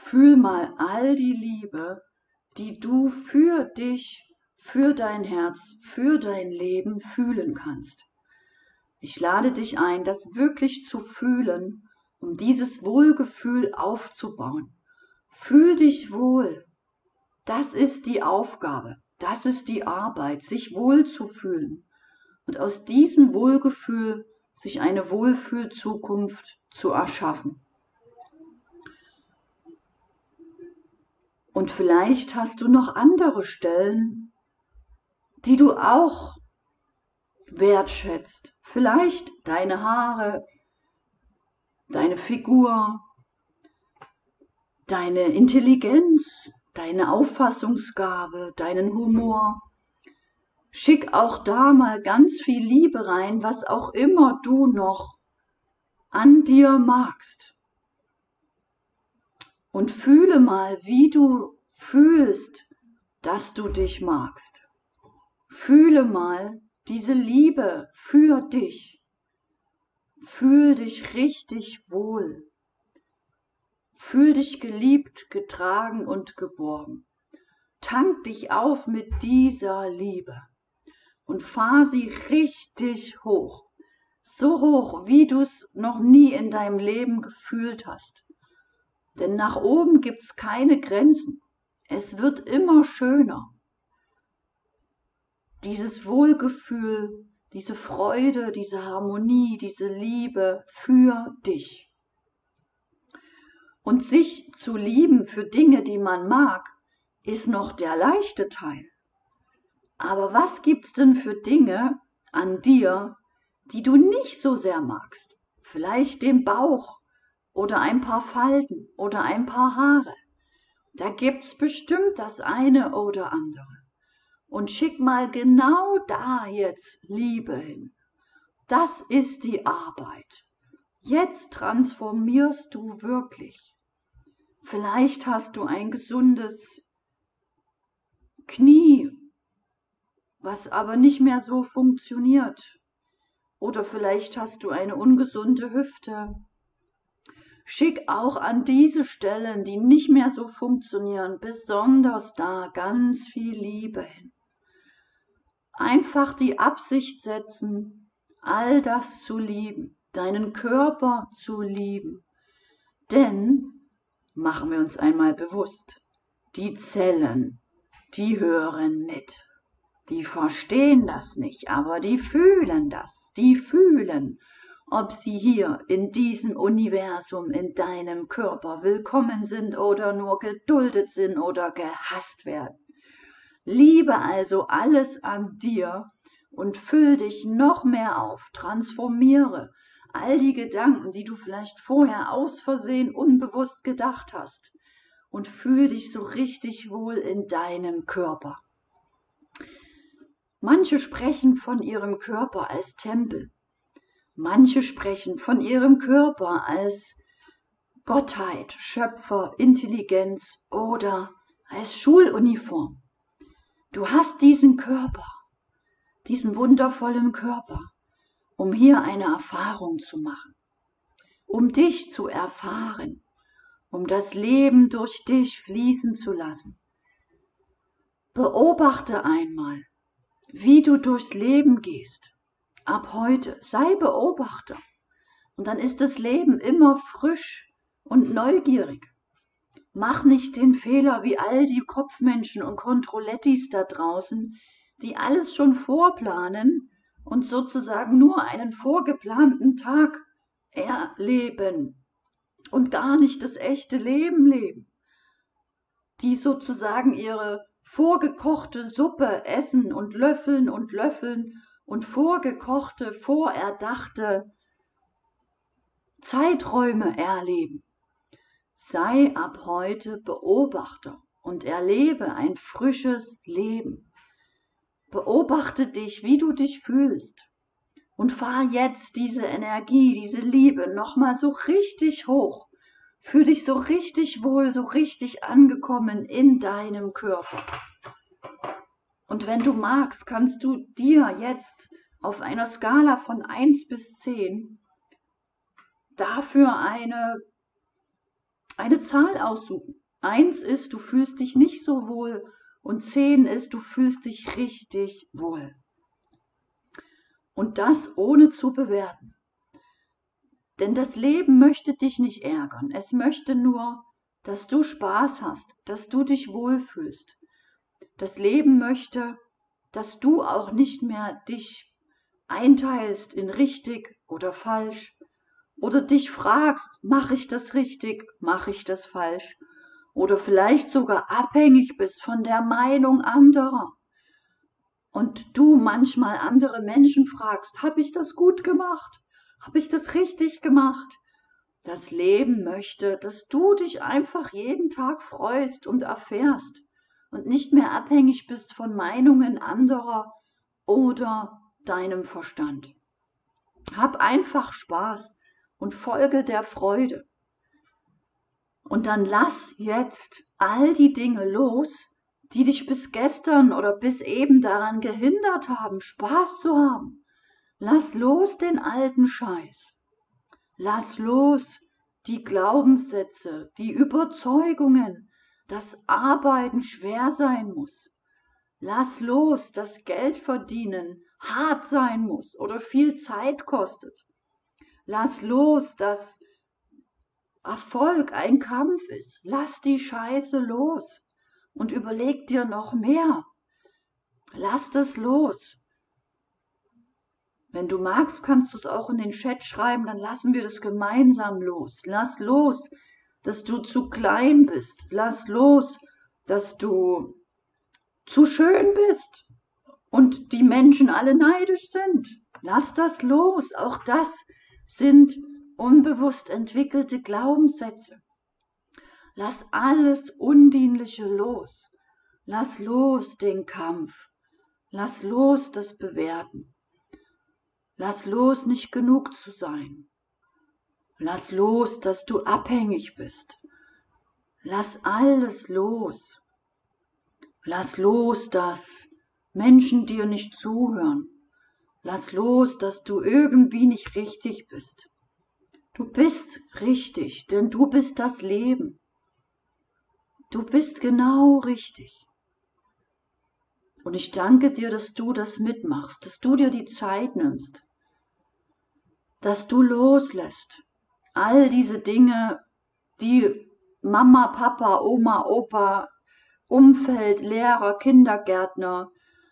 Fühl mal all die Liebe, die du für dich, für dein Herz, für dein Leben fühlen kannst. Ich lade dich ein, das wirklich zu fühlen, um dieses Wohlgefühl aufzubauen. Fühl dich wohl. Das ist die Aufgabe, das ist die Arbeit, sich wohlzufühlen und aus diesem Wohlgefühl sich eine Wohlfühlzukunft zu erschaffen. Und vielleicht hast du noch andere Stellen, die du auch wertschätzt. Vielleicht deine Haare, deine Figur, deine Intelligenz, deine Auffassungsgabe, deinen Humor. Schick auch da mal ganz viel Liebe rein, was auch immer du noch an dir magst. Und fühle mal, wie du fühlst, dass du dich magst. Fühle mal diese Liebe für dich. Fühl dich richtig wohl. Fühl dich geliebt, getragen und geborgen. Tank dich auf mit dieser Liebe und fahr sie richtig hoch. So hoch, wie du es noch nie in deinem Leben gefühlt hast. Denn nach oben gibt's keine Grenzen. Es wird immer schöner. Dieses Wohlgefühl, diese Freude, diese Harmonie, diese Liebe für dich. Und sich zu lieben für Dinge, die man mag, ist noch der leichte Teil. Aber was gibt's denn für Dinge an dir, die du nicht so sehr magst? Vielleicht den Bauch oder ein paar Falten oder ein paar Haare. Da gibt's bestimmt das eine oder andere. Und schick mal genau da jetzt Liebe hin. Das ist die Arbeit. Jetzt transformierst du wirklich. Vielleicht hast du ein gesundes Knie, was aber nicht mehr so funktioniert. Oder vielleicht hast du eine ungesunde Hüfte. Schick auch an diese Stellen, die nicht mehr so funktionieren, besonders da ganz viel Liebe hin. Einfach die Absicht setzen, all das zu lieben, deinen Körper zu lieben. Denn, machen wir uns einmal bewusst, die Zellen, die hören mit. Die verstehen das nicht, aber die fühlen das. Die fühlen, ob sie hier in diesem Universum, in deinem Körper willkommen sind oder nur geduldet sind oder gehasst werden. Liebe also alles an dir und füll dich noch mehr auf, transformiere all die Gedanken, die du vielleicht vorher aus Versehen unbewusst gedacht hast und fühl dich so richtig wohl in deinem Körper. Manche sprechen von ihrem Körper als Tempel, manche sprechen von ihrem Körper als Gottheit, Schöpfer, Intelligenz oder als Schuluniform. Du hast diesen Körper, diesen wundervollen Körper, um hier eine Erfahrung zu machen, um dich zu erfahren, um das Leben durch dich fließen zu lassen. Beobachte einmal, wie du durchs Leben gehst. Ab heute sei Beobachter und dann ist das Leben immer frisch und neugierig. Mach nicht den Fehler wie all die Kopfmenschen und Kontrollettis da draußen, die alles schon vorplanen und sozusagen nur einen vorgeplanten Tag erleben und gar nicht das echte Leben leben. Die sozusagen ihre vorgekochte Suppe essen und löffeln und vorgekochte, vorerdachte Zeiträume erleben. Sei ab heute Beobachter und erlebe ein frisches Leben. Beobachte dich, wie du dich fühlst und fahr jetzt diese Energie, diese Liebe nochmal so richtig hoch. Fühl dich so richtig wohl, so richtig angekommen in deinem Körper. Und wenn du magst, kannst du dir jetzt auf einer Skala von 1 bis 10 dafür eine eine Zahl aussuchen. 1 ist, du fühlst dich nicht so wohl und 10 ist, du fühlst dich richtig wohl. Und das ohne zu bewerten. Denn das Leben möchte dich nicht ärgern. Es möchte nur, dass du Spaß hast, dass du dich wohlfühlst. Das Leben möchte, dass du auch nicht mehr dich einteilst in richtig oder falsch oder dich fragst, mache ich das richtig, mache ich das falsch oder vielleicht sogar abhängig bist von der Meinung anderer und du manchmal andere Menschen fragst, habe ich das gut gemacht, habe ich das richtig gemacht? Das Leben möchte, dass du dich einfach jeden Tag freust und erfährst und nicht mehr abhängig bist von Meinungen anderer oder deinem Verstand. Hab einfach Spaß und folge der Freude. Und dann lass jetzt all die Dinge los, die dich bis gestern oder bis eben daran gehindert haben, Spaß zu haben. Lass los den alten Scheiß. Lass los die Glaubenssätze, die Überzeugungen, dass Arbeiten schwer sein muss. Lass los, dass Geld verdienen hart sein muss oder viel Zeit kostet. Lass los, dass Erfolg ein Kampf ist. Lass die Scheiße los und überleg dir noch mehr. Lass das los. Wenn du magst, kannst du es auch in den Chat schreiben, dann lassen wir das gemeinsam los. Lass los, dass du zu klein bist. Lass los, dass du zu schön bist und die Menschen alle neidisch sind. Lass das los. Auch das sind unbewusst entwickelte Glaubenssätze. Lass alles Undienliche los. Lass los den Kampf. Lass los das Bewerten. Lass los, nicht genug zu sein. Lass los, dass du abhängig bist. Lass alles los. Lass los, dass Menschen dir nicht zuhören. Lass los, dass du irgendwie nicht richtig bist. Du bist richtig, denn du bist das Leben. Du bist genau richtig. Und ich danke dir, dass du das mitmachst, dass du dir die Zeit nimmst, dass du loslässt. All diese Dinge, die Mama, Papa, Oma, Opa, Umfeld, Lehrer, Kindergärtner,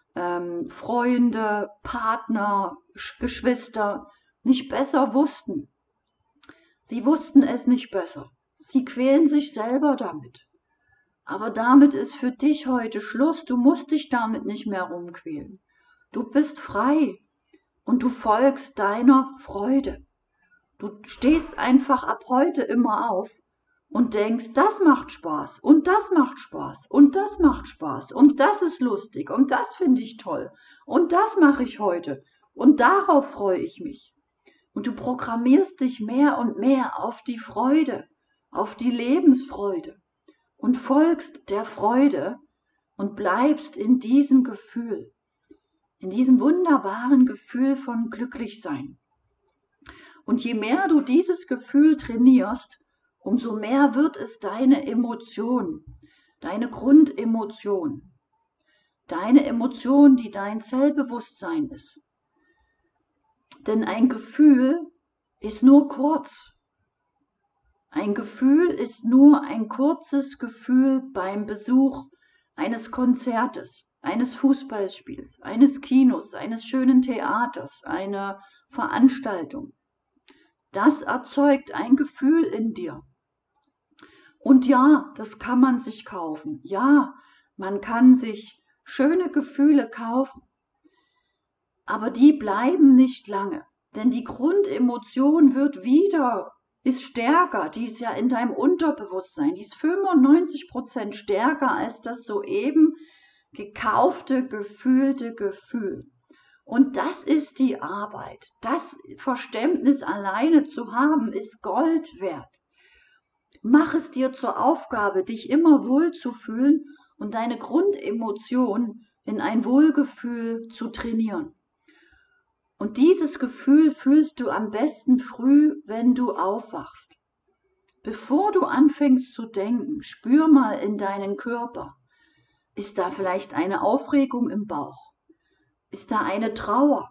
Freunde, Partner, Geschwister nicht besser wussten. Sie wussten es nicht besser. Sie quälen sich selber damit. Aber damit ist für dich heute Schluss. Du musst dich damit nicht mehr rumquälen. Du bist frei und du folgst deiner Freude. Du stehst einfach ab heute immer auf und denkst, das macht Spaß und das macht Spaß und das macht Spaß und das ist lustig und das finde ich toll und das mache ich heute und darauf freue ich mich. Und du programmierst dich mehr und mehr auf die Freude, auf die Lebensfreude und folgst der Freude und bleibst in diesem Gefühl, in diesem wunderbaren Gefühl von Glücklichsein. Und je mehr du dieses Gefühl trainierst, umso mehr wird es deine Emotion, deine Grundemotion, deine Emotion, die dein Zellbewusstsein ist. Denn ein Gefühl ist nur kurz. Ein Gefühl ist nur ein kurzes Gefühl beim Besuch eines Konzertes, eines Fußballspiels, eines Kinos, eines schönen Theaters, einer Veranstaltung. Das erzeugt ein Gefühl in dir. Und ja, das kann man sich kaufen. Ja, man kann sich schöne Gefühle kaufen. Aber die bleiben nicht lange. Denn die Grundemotion ist stärker. Die ist ja in deinem Unterbewusstsein. Die ist 95% stärker als das soeben gekaufte, gefühlte Gefühl. Und das ist die Arbeit. Das Verständnis alleine zu haben, ist Gold wert. Mach es dir zur Aufgabe, dich immer wohl zu fühlen und deine Grundemotion in ein Wohlgefühl zu trainieren. Und dieses Gefühl fühlst du am besten früh, wenn du aufwachst. Bevor du anfängst zu denken, spür mal in deinen Körper. Ist da vielleicht eine Aufregung im Bauch? Ist da eine Trauer?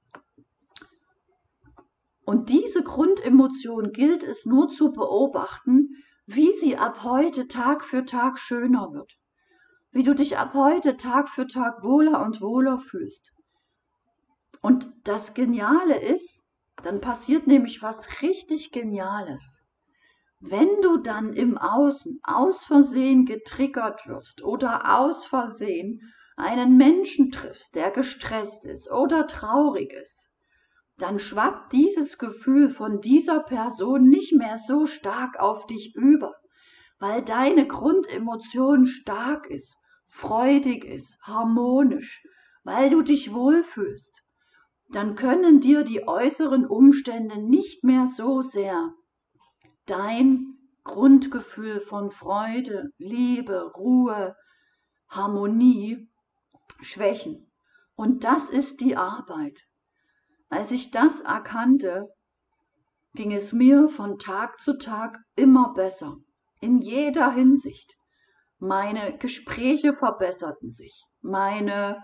Und diese Grundemotion gilt es nur zu beobachten, wie sie ab heute Tag für Tag schöner wird. Wie du dich ab heute Tag für Tag wohler und wohler fühlst. Und das Geniale ist, dann passiert nämlich was richtig Geniales. Wenn du dann im Außen aus Versehen getriggert wirst oder aus Versehen einen Menschen triffst, der gestresst ist oder traurig ist, dann schwappt dieses Gefühl von dieser Person nicht mehr so stark auf dich über, weil deine Grundemotion stark ist, freudig ist, harmonisch, weil du dich wohlfühlst. Dann können dir die äußeren Umstände nicht mehr so sehr dein Grundgefühl von Freude, Liebe, Ruhe, Harmonie schwächen. Und das ist die Arbeit. Als ich das erkannte, ging es mir von Tag zu Tag immer besser, in jeder Hinsicht. Meine Gespräche verbesserten sich, meine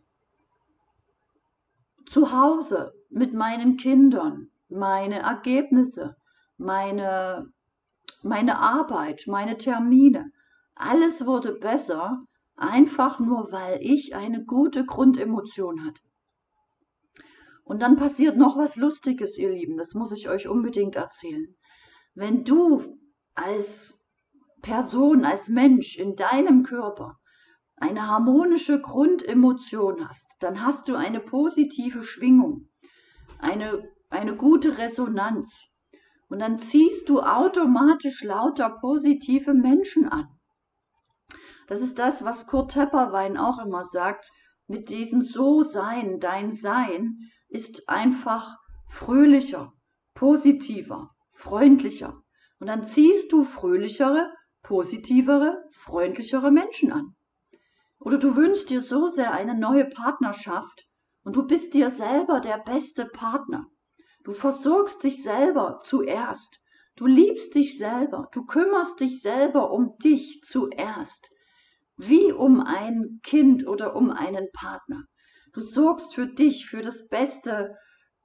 Zuhause mit meinen Kindern, meine Ergebnisse, meine Arbeit, meine Termine, alles wurde besser, einfach nur weil ich eine gute Grundemotion hatte. Und dann passiert noch was Lustiges, ihr Lieben, das muss ich euch unbedingt erzählen. Wenn du als Person, als Mensch in deinem Körper eine harmonische Grundemotion hast, dann hast du eine positive Schwingung, eine gute Resonanz. Und dann ziehst du automatisch lauter positive Menschen an. Das ist das, was Kurt Tepperwein auch immer sagt, mit diesem So-Sein, dein Sein ist einfach fröhlicher, positiver, freundlicher. Und dann ziehst du fröhlichere, positivere, freundlichere Menschen an. Oder du wünschst dir so sehr eine neue Partnerschaft und du bist dir selber der beste Partner. Du versorgst dich selber zuerst. Du liebst dich selber. Du kümmerst dich selber um dich zuerst. Wie um ein Kind oder um einen Partner. Du sorgst für dich, für das beste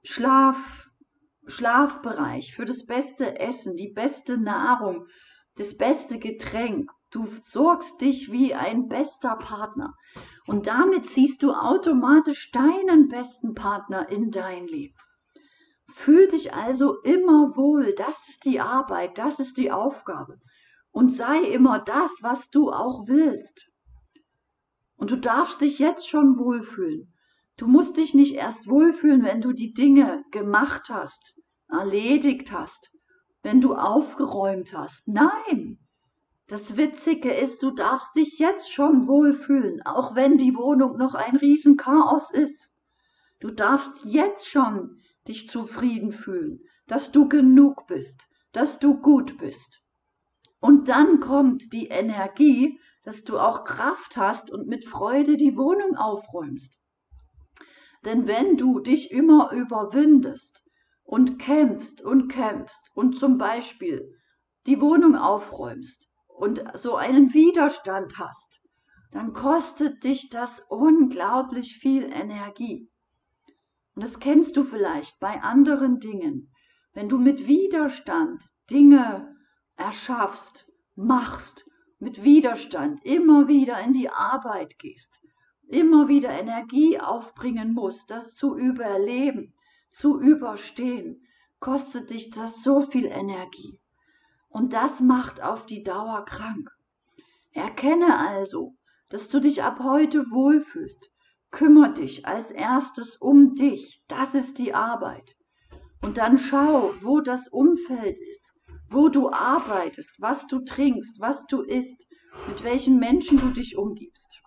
Schlafbereich, für das beste Essen, die beste Nahrung, das beste Getränk. Du sorgst dich wie ein bester Partner. Und damit ziehst du automatisch deinen besten Partner in dein Leben. Fühl dich also immer wohl, das ist die Arbeit, das ist die Aufgabe. Und sei immer das, was du auch willst. Und du darfst dich jetzt schon wohlfühlen. Du musst dich nicht erst wohlfühlen, wenn du die Dinge gemacht hast, erledigt hast, wenn du aufgeräumt hast. Nein! Das Witzige ist, du darfst dich jetzt schon wohlfühlen, auch wenn die Wohnung noch ein Riesenchaos ist. Du darfst jetzt schon dich zufrieden fühlen, dass du genug bist, dass du gut bist. Und dann kommt die Energie, dass du auch Kraft hast und mit Freude die Wohnung aufräumst. Denn wenn du dich immer überwindest und kämpfst und zum Beispiel die Wohnung aufräumst und so einen Widerstand hast, dann kostet dich das unglaublich viel Energie. Und das kennst du vielleicht bei anderen Dingen. Wenn du mit Widerstand Dinge erschaffst, machst, mit Widerstand immer wieder in die Arbeit gehst, immer wieder Energie aufbringen musst, das zu überleben, zu überstehen, kostet dich das so viel Energie. Und das macht auf die Dauer krank. Erkenne also, dass du dich ab heute wohlfühlst. Kümmere dich als erstes um dich. Das ist die Arbeit. Und dann schau, wo das Umfeld ist, wo du arbeitest, was du trinkst, was du isst, mit welchen Menschen du dich umgibst.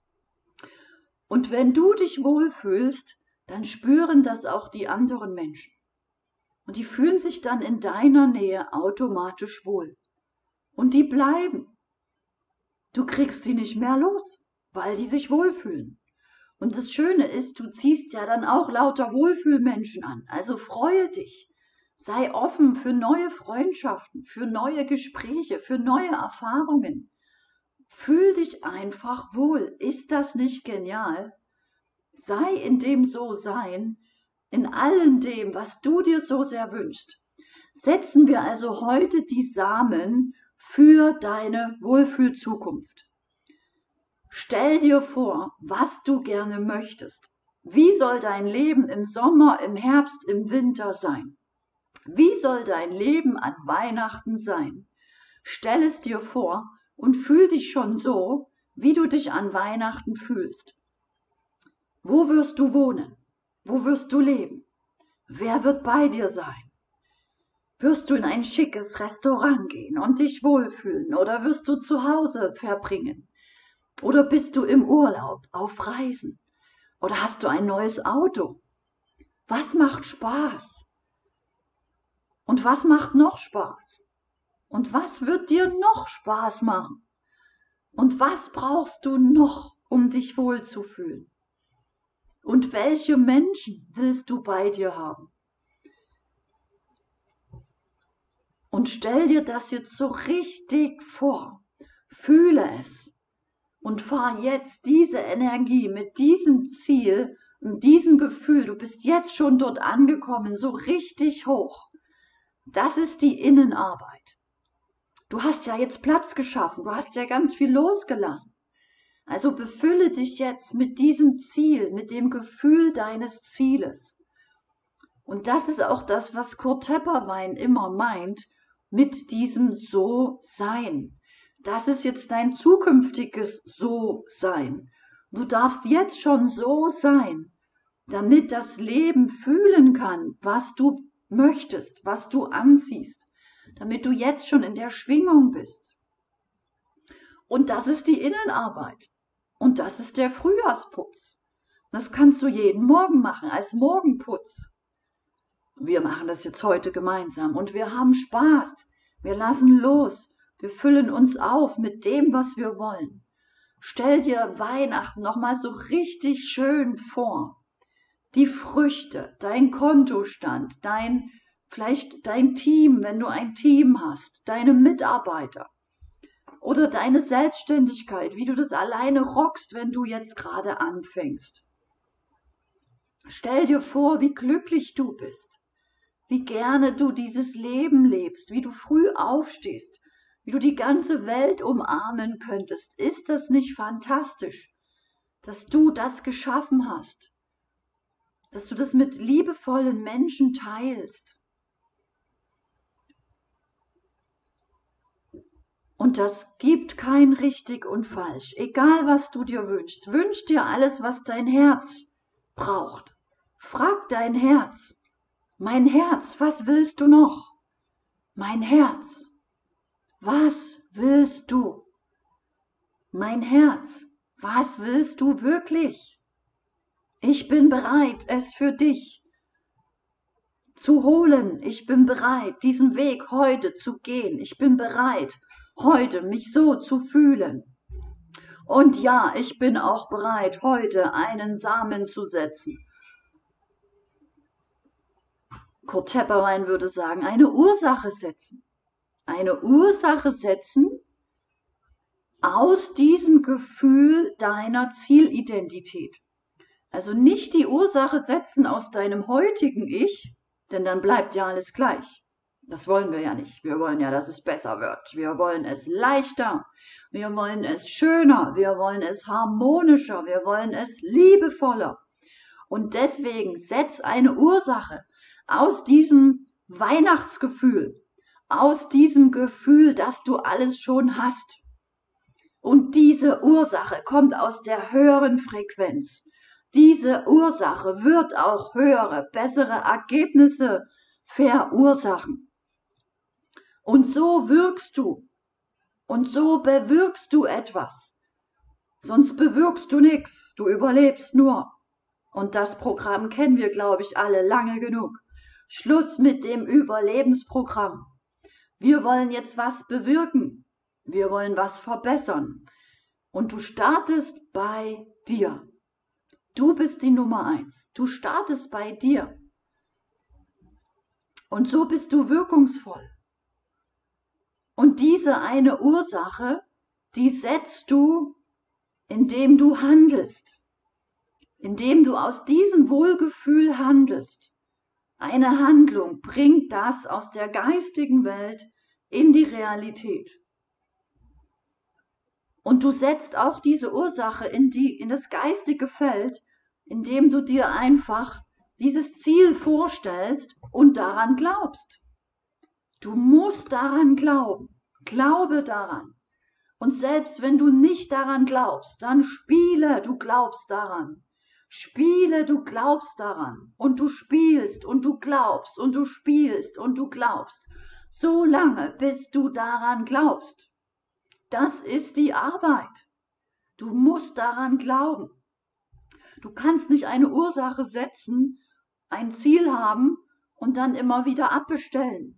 Und wenn du dich wohlfühlst, dann spüren das auch die anderen Menschen. Und die fühlen sich dann in deiner Nähe automatisch wohl. Und die bleiben. Du kriegst sie nicht mehr los, weil die sich wohlfühlen. Und das Schöne ist, du ziehst ja dann auch lauter Wohlfühlmenschen an. Also freue dich. Sei offen für neue Freundschaften, für neue Gespräche, für neue Erfahrungen. Fühl dich einfach wohl. Ist das nicht genial? Sei in dem So-Sein, in allem dem, was du dir so sehr wünschst. Setzen wir also heute die Samen für deine Wohlfühlzukunft. Stell dir vor, was du gerne möchtest. Wie soll dein Leben im Sommer, im Herbst, im Winter sein? Wie soll dein Leben an Weihnachten sein? Stell es dir vor und fühl dich schon so, wie du dich an Weihnachten fühlst. Wo wirst du wohnen? Wo wirst du leben? Wer wird bei dir sein? Wirst du in ein schickes Restaurant gehen und dich wohlfühlen oder wirst du zu Hause verbringen? Oder bist du im Urlaub, auf Reisen? Oder hast du ein neues Auto? Was macht Spaß? Und was macht noch Spaß? Und was wird dir noch Spaß machen? Und was brauchst du noch, um dich wohlzufühlen? Und welche Menschen willst du bei dir haben? Und stell dir das jetzt so richtig vor. Fühle es. Und fahr jetzt diese Energie mit diesem Ziel und diesem Gefühl, du bist jetzt schon dort angekommen, so richtig hoch. Das ist die Innenarbeit. Du hast ja jetzt Platz geschaffen, du hast ja ganz viel losgelassen. Also befülle dich jetzt mit diesem Ziel, mit dem Gefühl deines Zieles. Und das ist auch das, was Kurt Tepperwein immer meint, mit diesem So-Sein. Das ist jetzt dein zukünftiges So-Sein. Du darfst jetzt schon so sein, damit das Leben fühlen kann, was du möchtest, was du anziehst, damit du jetzt schon in der Schwingung bist. Und das ist die Innenarbeit. Und das ist der Frühjahrsputz. Das kannst du jeden Morgen machen, als Morgenputz. Wir machen das jetzt heute gemeinsam und wir haben Spaß. Wir lassen los. Wir füllen uns auf mit dem, was wir wollen. Stell dir Weihnachten nochmal so richtig schön vor. Die Früchte, dein Kontostand, vielleicht dein Team, wenn du ein Team hast, deine Mitarbeiter oder deine Selbstständigkeit, wie du das alleine rockst, wenn du jetzt gerade anfängst. Stell dir vor, wie glücklich du bist, wie gerne du dieses Leben lebst, wie du früh aufstehst, wie du die ganze Welt umarmen könntest. Ist das nicht fantastisch, dass du das geschaffen hast, dass du das mit liebevollen Menschen teilst? Und das gibt kein richtig und falsch. Egal, was du dir wünschst, wünsch dir alles, was dein Herz braucht. Frag dein Herz. Mein Herz, was willst du noch? Mein Herz, was willst du? Mein Herz, was willst du wirklich? Ich bin bereit, es für dich zu holen. Ich bin bereit, diesen Weg heute zu gehen. Ich bin bereit, heute mich so zu fühlen. Und ja, ich bin auch bereit, heute einen Samen zu setzen. Kurt Tepperwein würde sagen, eine Ursache setzen. Eine Ursache setzen aus diesem Gefühl deiner Zielidentität. Also nicht die Ursache setzen aus deinem heutigen Ich, denn dann bleibt ja alles gleich. Das wollen wir ja nicht. Wir wollen ja, dass es besser wird. Wir wollen es leichter. Wir wollen es schöner. Wir wollen es harmonischer. Wir wollen es liebevoller. Und deswegen setz eine Ursache aus diesem Weihnachtsgefühl, aus diesem Gefühl, dass du alles schon hast. Und diese Ursache kommt aus der höheren Frequenz. Diese Ursache wird auch höhere, bessere Ergebnisse verursachen. Und so wirkst du. Und so bewirkst du etwas. Sonst bewirkst du nichts. Du überlebst nur. Und das Programm kennen wir, glaube ich, alle lange genug. Schluss mit dem Überlebensprogramm. Wir wollen jetzt was bewirken. Wir wollen was verbessern. Und du startest bei dir. Du bist die Nummer 1. Du startest bei dir. Und so bist du wirkungsvoll. Und diese eine Ursache, die setzt du, indem du handelst, indem du aus diesem Wohlgefühl handelst. Eine Handlung bringt das aus der geistigen Welt in die Realität. Und du setzt auch diese Ursache in das geistige Feld, indem du dir einfach dieses Ziel vorstellst und daran glaubst. Du musst daran glauben. Glaube daran. Und selbst wenn du nicht daran glaubst, dann spiele, du glaubst daran. Spiele, du glaubst daran. Und du spielst und du glaubst und du spielst und du glaubst. So lange, bis du daran glaubst. Das ist die Arbeit. Du musst daran glauben. Du kannst nicht eine Ursache setzen, ein Ziel haben und dann immer wieder abbestellen.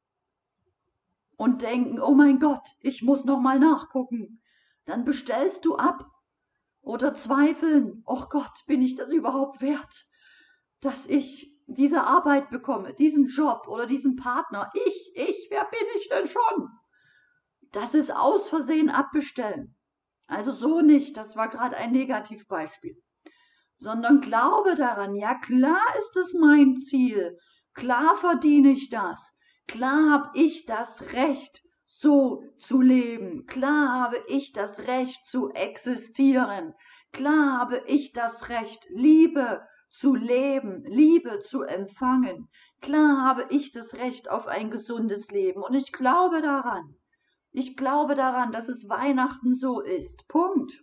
Und denken, oh mein Gott, ich muss noch mal nachgucken. Dann bestellst du ab. Oder zweifeln, oh Gott, bin ich das überhaupt wert, dass ich diese Arbeit bekomme, diesen Job oder diesen Partner. Wer bin ich denn schon? Das ist aus Versehen abbestellen. Also so nicht, das war gerade ein Negativbeispiel. Sondern glaube daran, ja klar ist es mein Ziel, klar verdiene ich das. Klar habe ich das Recht, so zu leben. Klar habe ich das Recht zu existieren. Klar habe ich das Recht, Liebe zu leben, Liebe zu empfangen. Klar habe ich das Recht auf ein gesundes Leben. Und ich glaube daran. Ich glaube daran, dass es Weihnachten so ist. Punkt.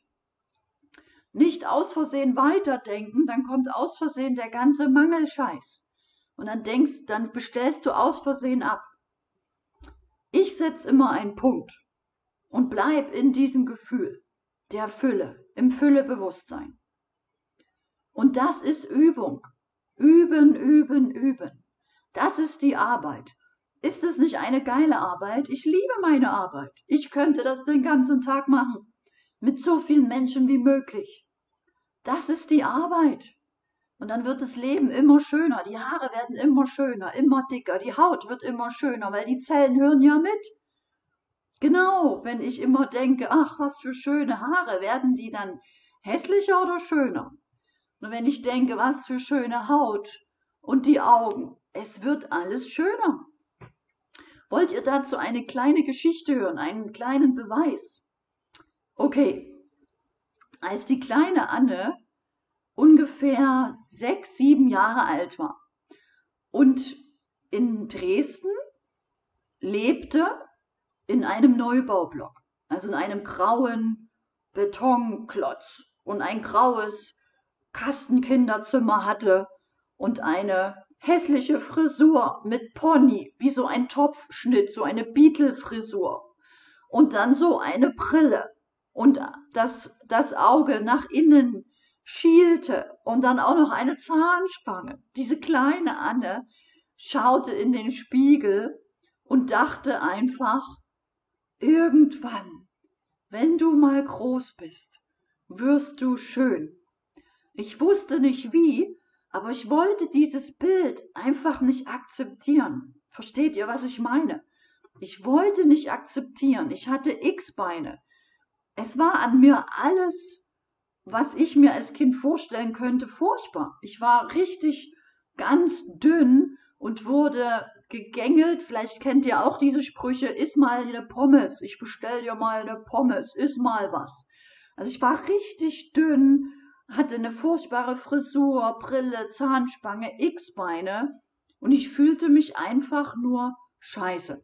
Nicht aus Versehen weiterdenken, dann kommt aus Versehen der ganze Mangelscheiß. Und dann bestellst du aus Versehen ab. Ich setze immer einen Punkt und bleib in diesem Gefühl der Fülle, im Füllebewusstsein. Und das ist Übung. Üben, üben, üben. Das ist die Arbeit. Ist es nicht eine geile Arbeit? Ich liebe meine Arbeit. Ich könnte das den ganzen Tag machen. Mit so vielen Menschen wie möglich. Das ist die Arbeit. Und dann wird das Leben immer schöner, die Haare werden immer schöner, immer dicker, die Haut wird immer schöner, weil die Zellen hören ja mit. Genau, wenn ich immer denke, ach, was für schöne Haare, werden die dann hässlicher oder schöner? Und wenn ich denke, was für schöne Haut und die Augen, es wird alles schöner. Wollt ihr dazu eine kleine Geschichte hören, einen kleinen Beweis? Okay, als die kleine Anne ungefähr 6, 7 Jahre alt war und in Dresden lebte in einem Neubaublock, also in einem grauen Betonklotz und ein graues Kastenkinderzimmer hatte und eine hässliche Frisur mit Pony, wie so ein Topfschnitt, so eine Beatle-Frisur und dann so eine Brille und das Auge nach innen schielte und dann auch noch eine Zahnspange. Diese kleine Anne schaute in den Spiegel und dachte einfach, irgendwann, wenn du mal groß bist, wirst du schön. Ich wusste nicht wie, aber ich wollte dieses Bild einfach nicht akzeptieren. Versteht ihr, was ich meine? Ich wollte nicht akzeptieren. Ich hatte X-Beine. Es war an mir alles, was ich mir als Kind vorstellen könnte, furchtbar. Ich war richtig ganz dünn und wurde gegängelt. Vielleicht kennt ihr auch diese Sprüche, iss mal eine Pommes, ich bestell dir mal eine Pommes, iss mal was. Also ich war richtig dünn, hatte eine furchtbare Frisur, Brille, Zahnspange, X-Beine und ich fühlte mich einfach nur scheiße.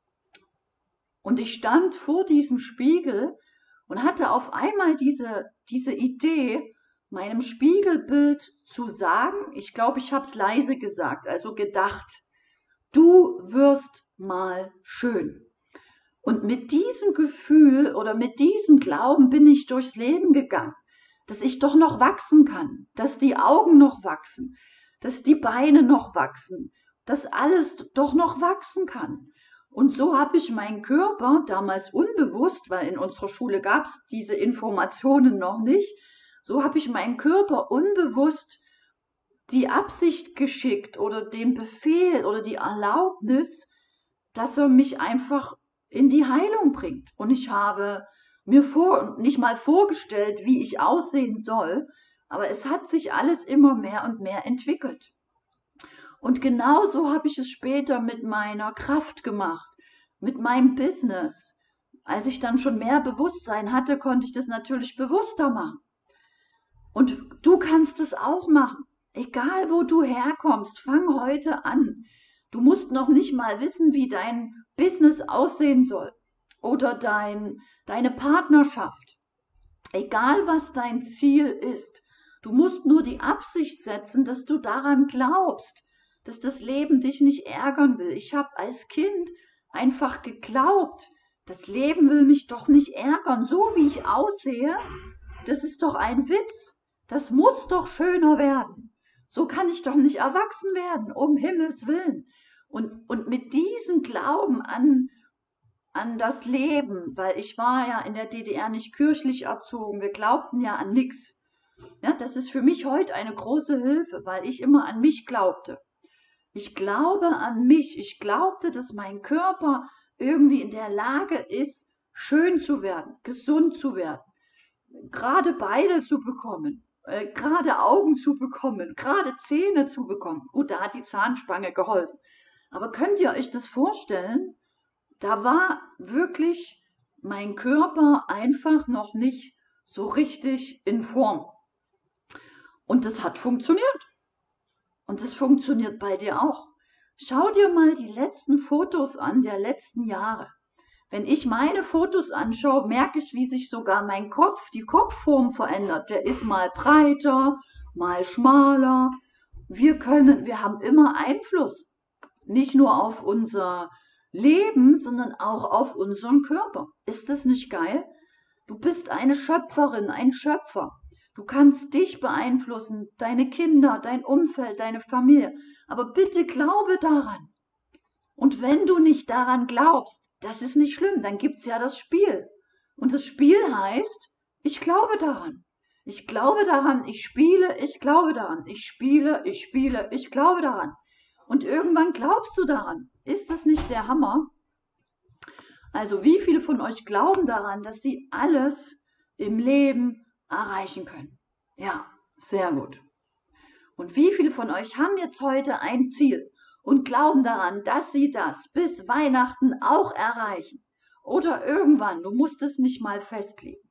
Und ich stand vor diesem Spiegel und hatte auf einmal diese Idee, meinem Spiegelbild zu sagen, ich glaube, ich habe es leise gesagt, also gedacht, du wirst mal schön. Und mit diesem Gefühl oder mit diesem Glauben bin ich durchs Leben gegangen, dass ich doch noch wachsen kann, dass die Augen noch wachsen, dass die Beine noch wachsen, dass alles doch noch wachsen kann. Und so habe ich meinen Körper damals unbewusst, weil in unserer Schule gab es diese Informationen noch nicht, so habe ich meinen Körper unbewusst die Absicht geschickt oder den Befehl oder die Erlaubnis, dass er mich einfach in die Heilung bringt. Und ich habe mir nicht mal vorgestellt, wie ich aussehen soll, aber es hat sich alles immer mehr und mehr entwickelt. Und genauso habe ich es später mit meiner Kraft gemacht, mit meinem Business. Als ich dann schon mehr Bewusstsein hatte, konnte ich das natürlich bewusster machen. Und du kannst es auch machen. Egal wo du herkommst, fang heute an. Du musst noch nicht mal wissen, wie dein Business aussehen soll oder deine Partnerschaft. Egal was dein Ziel ist, du musst nur die Absicht setzen, dass du daran glaubst, dass das Leben dich nicht ärgern will. Ich habe als Kind einfach geglaubt, das Leben will mich doch nicht ärgern, so wie ich aussehe. Das ist doch ein Witz. Das muss doch schöner werden. So kann ich doch nicht erwachsen werden, um Himmels Willen. Und mit diesem Glauben an das Leben, weil ich war ja in der DDR nicht kirchlich erzogen, wir glaubten ja an nichts. Ja, das ist für mich heute eine große Hilfe, weil ich immer an mich glaubte. Ich glaube an mich. Ich glaubte, dass mein Körper irgendwie in der Lage ist, schön zu werden, gesund zu werden, gerade Beine zu bekommen, gerade Augen zu bekommen, gerade Zähne zu bekommen. Gut, da hat die Zahnspange geholfen. Aber könnt ihr euch das vorstellen? Da war wirklich mein Körper einfach noch nicht so richtig in Form. Und das hat funktioniert. Und das funktioniert bei dir auch. Schau dir mal die letzten Fotos an der letzten Jahre. Wenn ich meine Fotos anschaue, merke ich, wie sich sogar mein Kopf, die Kopfform verändert. Der ist mal breiter, mal schmaler. Wir haben immer Einfluss. Nicht nur auf unser Leben, sondern auch auf unseren Körper. Ist das nicht geil? Du bist eine Schöpferin, ein Schöpfer. Du kannst dich beeinflussen, deine Kinder, dein Umfeld, deine Familie. Aber bitte glaube daran. Und wenn du nicht daran glaubst, das ist nicht schlimm, dann gibt's ja das Spiel. Und das Spiel heißt, ich glaube daran. Ich glaube daran, ich spiele, ich glaube daran. Ich spiele, ich glaube daran. Und irgendwann glaubst du daran. Ist das nicht der Hammer? Also wie viele von euch glauben daran, dass sie alles im Leben erreichen können? Ja, sehr gut. Und wie viele von euch haben jetzt heute ein Ziel und glauben daran, dass sie das bis Weihnachten auch erreichen? Oder irgendwann, du musst es nicht mal festlegen.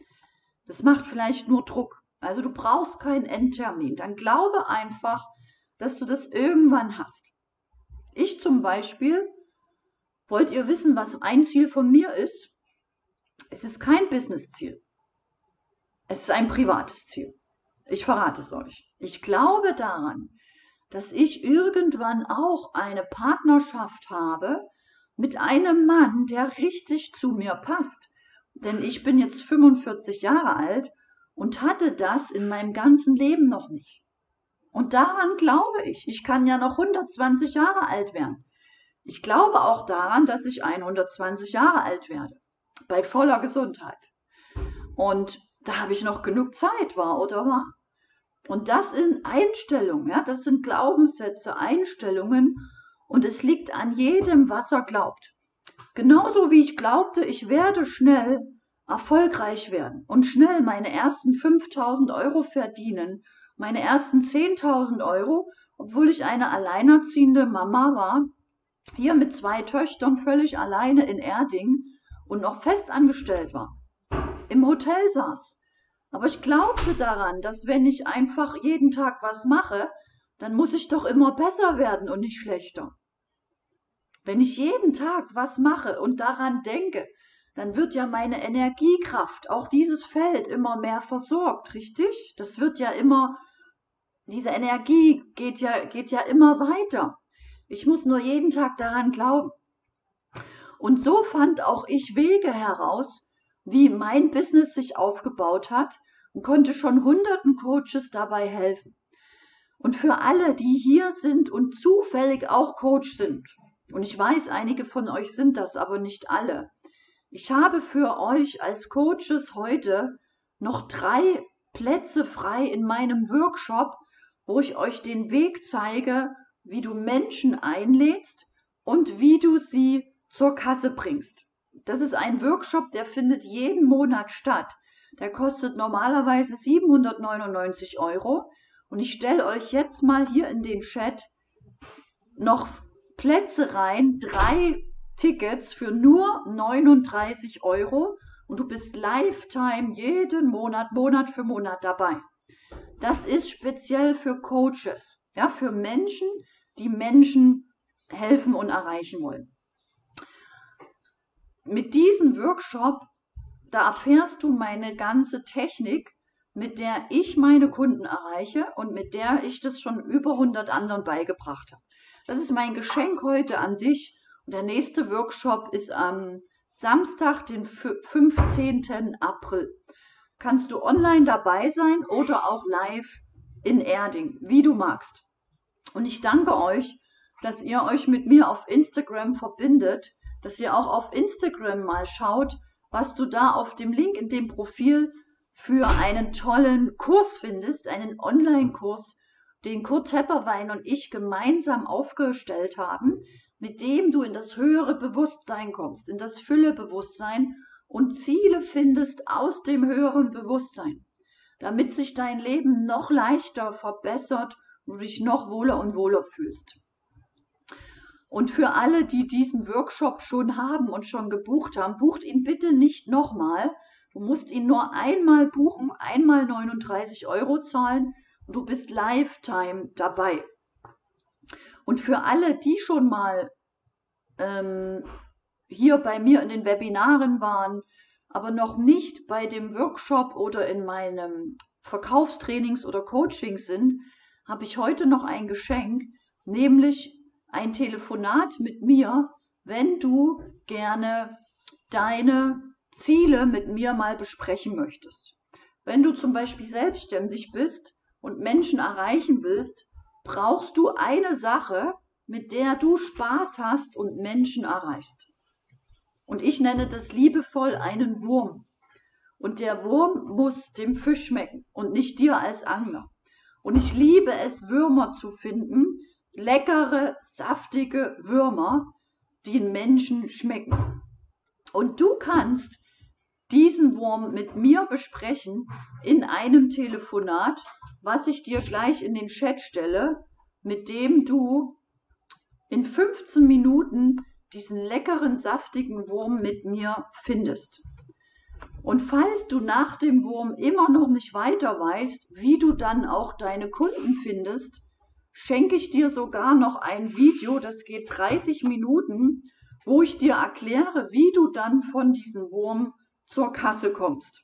Das macht vielleicht nur Druck. Also du brauchst keinen Endtermin. Dann glaube einfach, dass du das irgendwann hast. Ich zum Beispiel, wollt ihr wissen, was ein Ziel von mir ist? Es ist kein Business-Ziel. Es ist ein privates Ziel. Ich verrate es euch. Ich glaube daran, dass ich irgendwann auch eine Partnerschaft habe mit einem Mann, der richtig zu mir passt. Denn ich bin jetzt 45 Jahre alt und hatte das in meinem ganzen Leben noch nicht. Und daran glaube ich. Ich kann ja noch 120 Jahre alt werden. Ich glaube auch daran, dass ich 120 Jahre alt werde. Bei voller Gesundheit. Und da habe ich noch genug Zeit, wahr oder wahr? Und das sind Einstellungen, ja, das sind Glaubenssätze, Einstellungen. Und es liegt an jedem, was er glaubt. Genauso wie ich glaubte, ich werde schnell erfolgreich werden und schnell meine ersten 5.000 Euro verdienen, meine ersten 10.000 Euro, obwohl ich eine alleinerziehende Mama war, hier mit 2 Töchtern völlig alleine in Erding und noch festangestellt war, im Hotel saß. Aber ich glaubte daran, dass wenn ich einfach jeden Tag was mache, dann muss ich doch immer besser werden und nicht schlechter. Wenn ich jeden Tag was mache und daran denke, dann wird ja meine Energiekraft, auch dieses Feld, immer mehr versorgt, richtig? Das wird ja immer, diese Energie geht ja immer weiter. Ich muss nur jeden Tag daran glauben. Und so fand auch ich Wege heraus, wie mein Business sich aufgebaut hat und konnte schon hunderten Coaches dabei helfen. Und für alle, die hier sind und zufällig auch Coach sind, und ich weiß, einige von euch sind das, aber nicht alle, ich habe für euch als Coaches heute noch 3 Plätze frei in meinem Workshop, wo ich euch den Weg zeige, wie du Menschen einlädst und wie du sie zur Kasse bringst. Das ist ein Workshop, der findet jeden Monat statt. Der kostet normalerweise 799 € und ich stelle euch jetzt mal hier in den Chat noch Plätze rein, 3 Tickets für nur 39 € und du bist Lifetime jeden Monat, Monat für Monat dabei. Das ist speziell für Coaches, ja, für Menschen, die Menschen helfen und erreichen wollen. Mit diesem Workshop, da erfährst du meine ganze Technik, mit der ich meine Kunden erreiche und mit der ich das schon über 100 anderen beigebracht habe. Das ist mein Geschenk heute an dich. Und der nächste Workshop ist am Samstag, den 15. April. Kannst du online dabei sein oder auch live in Erding, wie du magst. Und ich danke euch, dass ihr euch mit mir auf Instagram verbindet, dass ihr auch auf Instagram mal schaut, was du da auf dem Link in dem Profil für einen tollen Kurs findest, einen Online-Kurs, den Kurt Tepperwein und ich gemeinsam aufgestellt haben, mit dem du in das höhere Bewusstsein kommst, in das Füllebewusstsein und Ziele findest aus dem höheren Bewusstsein, damit sich dein Leben noch leichter verbessert und du dich noch wohler und wohler fühlst. Und für alle, die diesen Workshop schon haben und schon gebucht haben, bucht ihn bitte nicht nochmal. Du musst ihn nur einmal buchen, einmal 39 € zahlen und du bist Lifetime dabei. Und für alle, die schon mal hier bei mir in den Webinaren waren, aber noch nicht bei dem Workshop oder in meinem Verkaufstrainings oder Coaching sind, habe ich heute noch ein Geschenk, nämlich ein Telefonat mit mir, wenn du gerne deine Ziele mit mir mal besprechen möchtest. Wenn du zum Beispiel selbstständig bist und Menschen erreichen willst, brauchst du eine Sache, mit der du Spaß hast und Menschen erreichst. Und ich nenne das liebevoll einen Wurm. Und der Wurm muss dem Fisch schmecken und nicht dir als Angler. Und ich liebe es, Würmer zu finden, leckere, saftige Würmer, die den Menschen schmecken. Und du kannst diesen Wurm mit mir besprechen in einem Telefonat, was ich dir gleich in den Chat stelle, mit dem du in 15 Minuten diesen leckeren, saftigen Wurm mit mir findest. Und falls du nach dem Wurm immer noch nicht weiter weißt, wie du dann auch deine Kunden findest, schenke ich dir sogar noch ein Video, das geht 30 Minuten, wo ich dir erkläre, wie du dann von diesem Wurm zur Kasse kommst.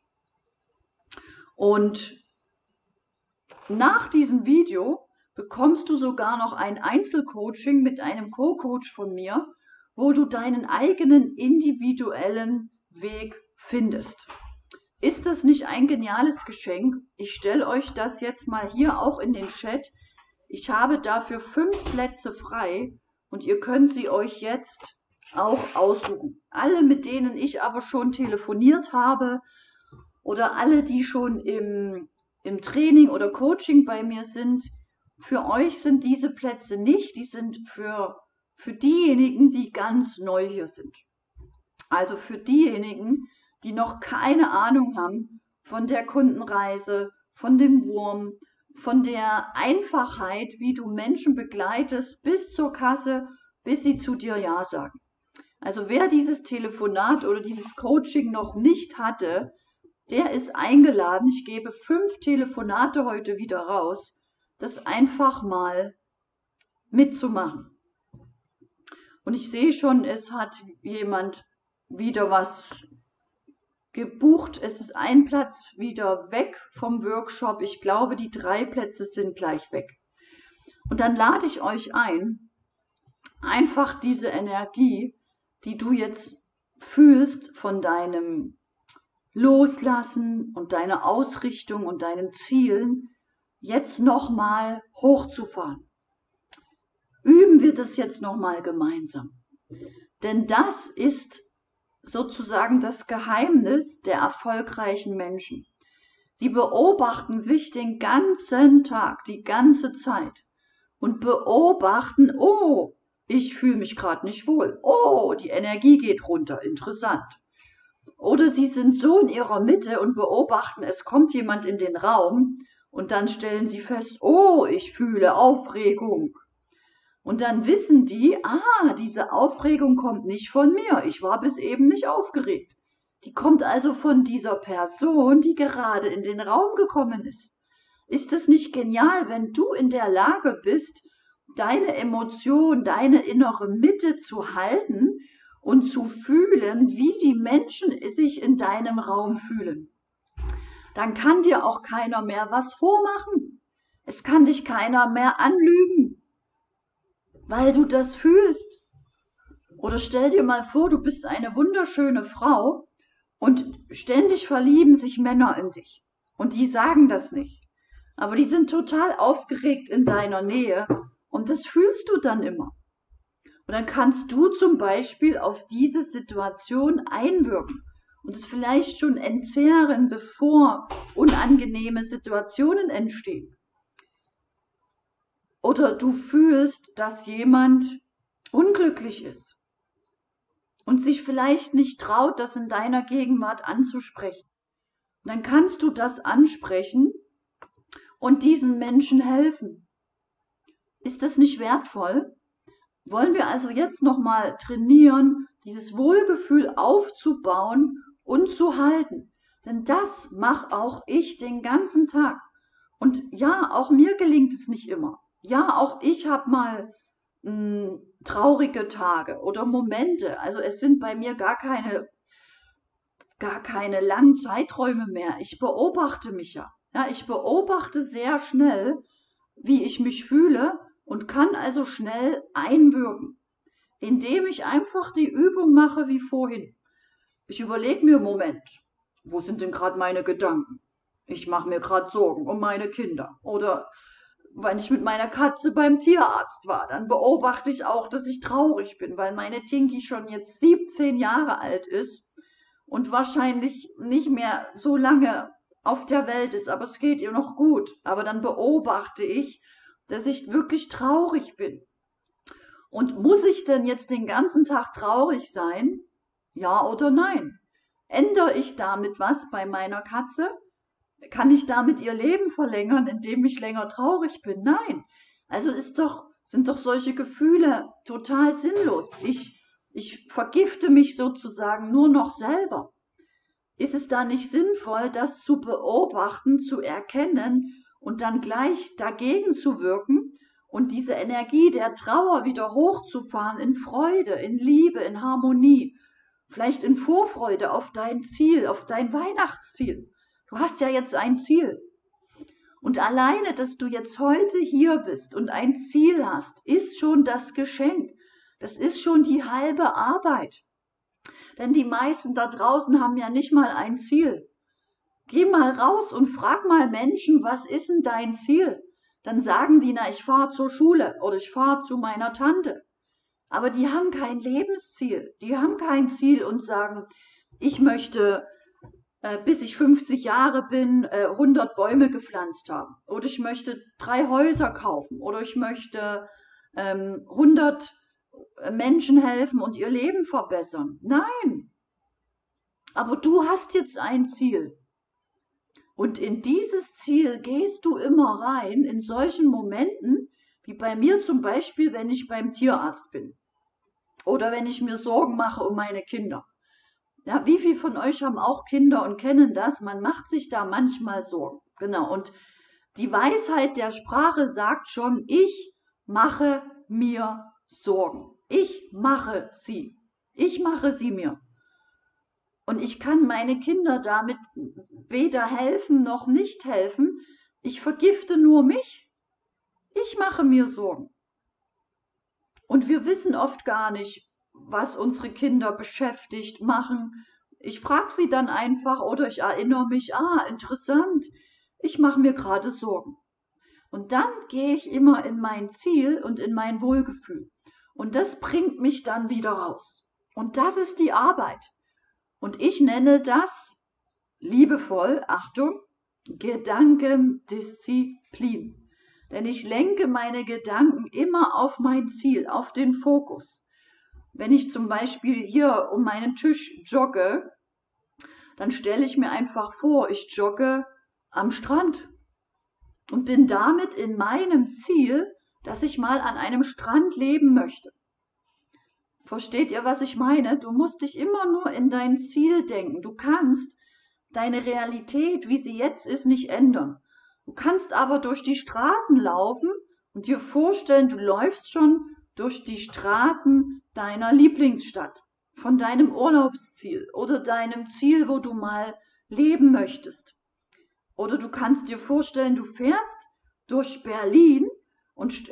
Und nach diesem Video bekommst du sogar noch ein Einzelcoaching mit einem Co-Coach von mir, wo du deinen eigenen individuellen Weg findest. Ist das nicht ein geniales Geschenk? Ich stelle euch das jetzt mal hier auch in den Chat. Ich habe dafür 5 Plätze frei und ihr könnt sie euch jetzt auch aussuchen. Alle, mit denen ich aber schon telefoniert habe oder alle, die schon im Training oder Coaching bei mir sind, für euch sind diese Plätze nicht, die sind für diejenigen, die ganz neu hier sind. Also für diejenigen, die noch keine Ahnung haben von der Kundenreise, von dem Wurm, von der Einfachheit, wie du Menschen begleitest bis zur Kasse, bis sie zu dir Ja sagen. Also wer dieses Telefonat oder dieses Coaching noch nicht hatte, der ist eingeladen. Ich gebe 5 Telefonate heute wieder raus, das einfach mal mitzumachen. Und ich sehe schon, es hat jemand wieder was gebucht. Es ist ein Platz wieder weg vom Workshop. Ich glaube, die 3 Plätze sind gleich weg. Und dann lade ich euch ein, einfach diese Energie, die du jetzt fühlst von deinem Loslassen und deiner Ausrichtung und deinen Zielen, jetzt nochmal hochzufahren. Üben wir das jetzt nochmal gemeinsam. Denn das ist sozusagen das Geheimnis der erfolgreichen Menschen. Sie beobachten sich den ganzen Tag, die ganze Zeit und beobachten, oh, ich fühle mich gerade nicht wohl. Oh, die Energie geht runter, interessant. Oder sie sind so in ihrer Mitte und beobachten, es kommt jemand in den Raum und dann stellen sie fest, oh, ich fühle Aufregung. Und dann wissen die, diese Aufregung kommt nicht von mir. Ich war bis eben nicht aufgeregt. Die kommt also von dieser Person, die gerade in den Raum gekommen ist. Ist es nicht genial, wenn du in der Lage bist, deine Emotion, deine innere Mitte zu halten und zu fühlen, wie die Menschen sich in deinem Raum fühlen? Dann kann dir auch keiner mehr was vormachen. Es kann dich keiner mehr anlügen, weil du das fühlst. Oder stell dir mal vor, du bist eine wunderschöne Frau und ständig verlieben sich Männer in dich. Und die sagen das nicht. Aber die sind total aufgeregt in deiner Nähe und das fühlst du dann immer. Und dann kannst du zum Beispiel auf diese Situation einwirken und es vielleicht schon entzehren, bevor unangenehme Situationen entstehen. Oder du fühlst, dass jemand unglücklich ist und sich vielleicht nicht traut, das in deiner Gegenwart anzusprechen. Und dann kannst du das ansprechen und diesen Menschen helfen. Ist das nicht wertvoll? Wollen wir also jetzt nochmal trainieren, dieses Wohlgefühl aufzubauen und zu halten? Denn das mache auch ich den ganzen Tag. Und ja, auch mir gelingt es nicht immer. Ja, auch ich habe mal traurige Tage oder Momente. Also es sind bei mir gar keine langen Zeiträume mehr. Ich beobachte mich ja. Ja, ich beobachte sehr schnell, wie ich mich fühle und kann also schnell einwirken, indem ich einfach die Übung mache wie vorhin. Ich überlege mir, Moment, wo sind denn gerade meine Gedanken? Ich mache mir gerade Sorgen um meine Kinder. Oder wenn ich mit meiner Katze beim Tierarzt war, dann beobachte ich auch, dass ich traurig bin, weil meine Tinky schon jetzt 17 Jahre alt ist und wahrscheinlich nicht mehr so lange auf der Welt ist, aber es geht ihr noch gut. Aber dann beobachte ich, dass ich wirklich traurig bin. Und muss ich denn jetzt den ganzen Tag traurig sein? Ja oder nein? Ändere ich damit was bei meiner Katze? Kann ich damit ihr Leben verlängern, indem ich länger traurig bin? Nein. Also sind doch solche Gefühle total sinnlos. Ich vergifte mich sozusagen nur noch selber. Ist es da nicht sinnvoll, das zu beobachten, zu erkennen und dann gleich dagegen zu wirken und diese Energie der Trauer wieder hochzufahren in Freude, in Liebe, in Harmonie, vielleicht in Vorfreude auf dein Ziel, auf dein Weihnachtsziel? Du hast ja jetzt ein Ziel. Und alleine, dass du jetzt heute hier bist und ein Ziel hast, ist schon das Geschenk. Das ist schon die halbe Arbeit. Denn die meisten da draußen haben ja nicht mal ein Ziel. Geh mal raus und frag mal Menschen, was ist denn dein Ziel? Dann sagen die, na, ich fahre zur Schule oder ich fahre zu meiner Tante. Aber die haben kein Lebensziel. Die haben kein Ziel und sagen, ich möchte, bis ich 50 Jahre bin, 100 Bäume gepflanzt haben. Oder ich möchte 3 Häuser kaufen. Oder ich möchte 100 Menschen helfen und ihr Leben verbessern. Nein. Aber du hast jetzt ein Ziel. Und in dieses Ziel gehst du immer rein, in solchen Momenten, wie bei mir zum Beispiel, wenn ich beim Tierarzt bin. Oder wenn ich mir Sorgen mache um meine Kinder. Ja, wie viele von euch haben auch Kinder und kennen das? Man macht sich da manchmal Sorgen. Genau. Und die Weisheit der Sprache sagt schon, ich mache mir Sorgen. Ich mache sie. Ich mache sie mir. Und ich kann meine Kinder damit weder helfen noch nicht helfen. Ich vergifte nur mich. Ich mache mir Sorgen. Und wir wissen oft gar nicht, was unsere Kinder beschäftigt, machen. Ich frage sie dann einfach oder ich erinnere mich, interessant, ich mache mir gerade Sorgen. Und dann gehe ich immer in mein Ziel und in mein Wohlgefühl. Und das bringt mich dann wieder raus. Und das ist die Arbeit. Und ich nenne das liebevoll, Achtung, Gedankendisziplin. Denn ich lenke meine Gedanken immer auf mein Ziel, auf den Fokus. Wenn ich zum Beispiel hier um meinen Tisch jogge, dann stelle ich mir einfach vor, ich jogge am Strand und bin damit in meinem Ziel, dass ich mal an einem Strand leben möchte. Versteht ihr, was ich meine? Du musst dich immer nur in dein Ziel denken. Du kannst deine Realität, wie sie jetzt ist, nicht ändern. Du kannst aber durch die Straßen laufen und dir vorstellen, du läufst schon durch die Straßen deiner Lieblingsstadt, von deinem Urlaubsziel oder deinem Ziel, wo du mal leben möchtest. Oder du kannst dir vorstellen, du fährst durch Berlin und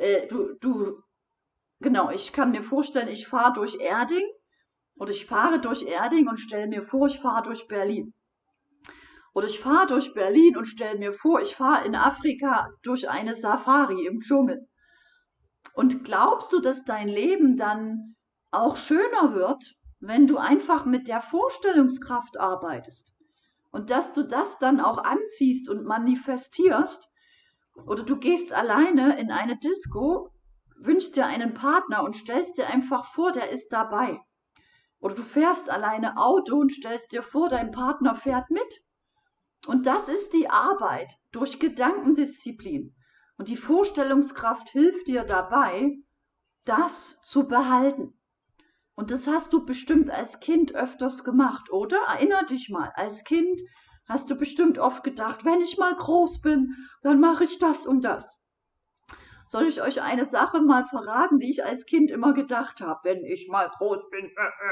genau, ich kann mir vorstellen, ich fahre durch Erding oder ich fahre durch Erding und stelle mir vor, ich fahre durch Berlin. Oder ich fahre durch Berlin und stelle mir vor, ich fahre in Afrika durch eine Safari im Dschungel. Und glaubst du, dass dein Leben dann auch schöner wird, wenn du einfach mit der Vorstellungskraft arbeitest? Und dass du das dann auch anziehst und manifestierst? Oder du gehst alleine in eine Disco, wünschst dir einen Partner und stellst dir einfach vor, der ist dabei. Oder du fährst alleine Auto und stellst dir vor, dein Partner fährt mit. Und das ist die Arbeit durch Gedankendisziplin. Und die Vorstellungskraft hilft dir dabei, das zu behalten. Und das hast du bestimmt als Kind öfters gemacht, oder? Erinner dich mal, als Kind hast du bestimmt oft gedacht, wenn ich mal groß bin, dann mache ich das und das. Soll ich euch eine Sache mal verraten, die ich als Kind immer gedacht habe, wenn ich mal groß bin?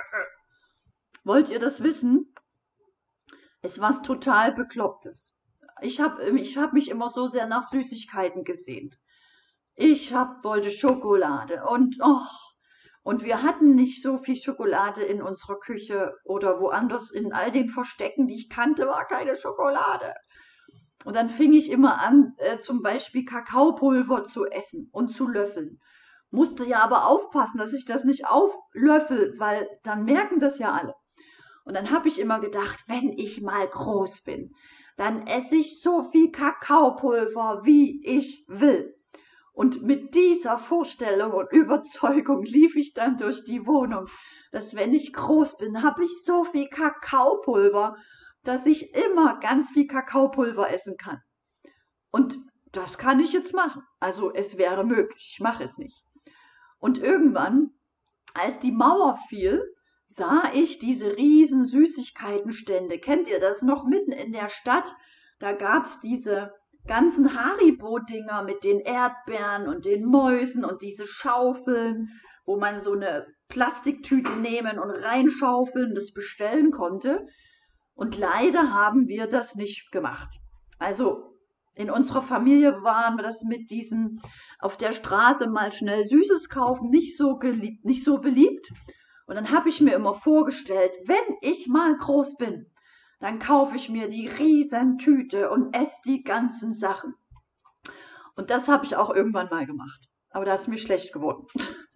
Wollt ihr das wissen? Ist was total Beklopptes. Ich hab mich immer so sehr nach Süßigkeiten gesehnt. Wollte Schokolade und wir hatten nicht so viel Schokolade in unserer Küche oder woanders in all den Verstecken, die ich kannte, war keine Schokolade. Und dann fing ich immer an, zum Beispiel Kakaopulver zu essen und zu löffeln. Musste ja aber aufpassen, dass ich das nicht auflöffel, weil dann merken das ja alle. Und dann habe ich immer gedacht, wenn ich mal groß bin, dann esse ich so viel Kakaopulver, wie ich will. Und mit dieser Vorstellung und Überzeugung lief ich dann durch die Wohnung, dass wenn ich groß bin, habe ich so viel Kakaopulver, dass ich immer ganz viel Kakaopulver essen kann. Und das kann ich jetzt machen. Also es wäre möglich, ich mache es nicht. Und irgendwann, als die Mauer fiel, sah ich diese riesen Süßigkeitenstände. Kennt ihr das noch mitten in der Stadt? Da gab's diese ganzen Haribo-Dinger mit den Erdbeeren und den Mäusen und diese Schaufeln, wo man so eine Plastiktüte nehmen und reinschaufeln, das bestellen konnte. Und leider haben wir das nicht gemacht. Also in unserer Familie waren wir das mit diesem auf der Straße mal schnell Süßes kaufen nicht so beliebt. Und dann habe ich mir immer vorgestellt, wenn ich mal groß bin, dann kaufe ich mir die Riesentüte und esse die ganzen Sachen. Und das habe ich auch irgendwann mal gemacht. Aber da ist mir schlecht geworden.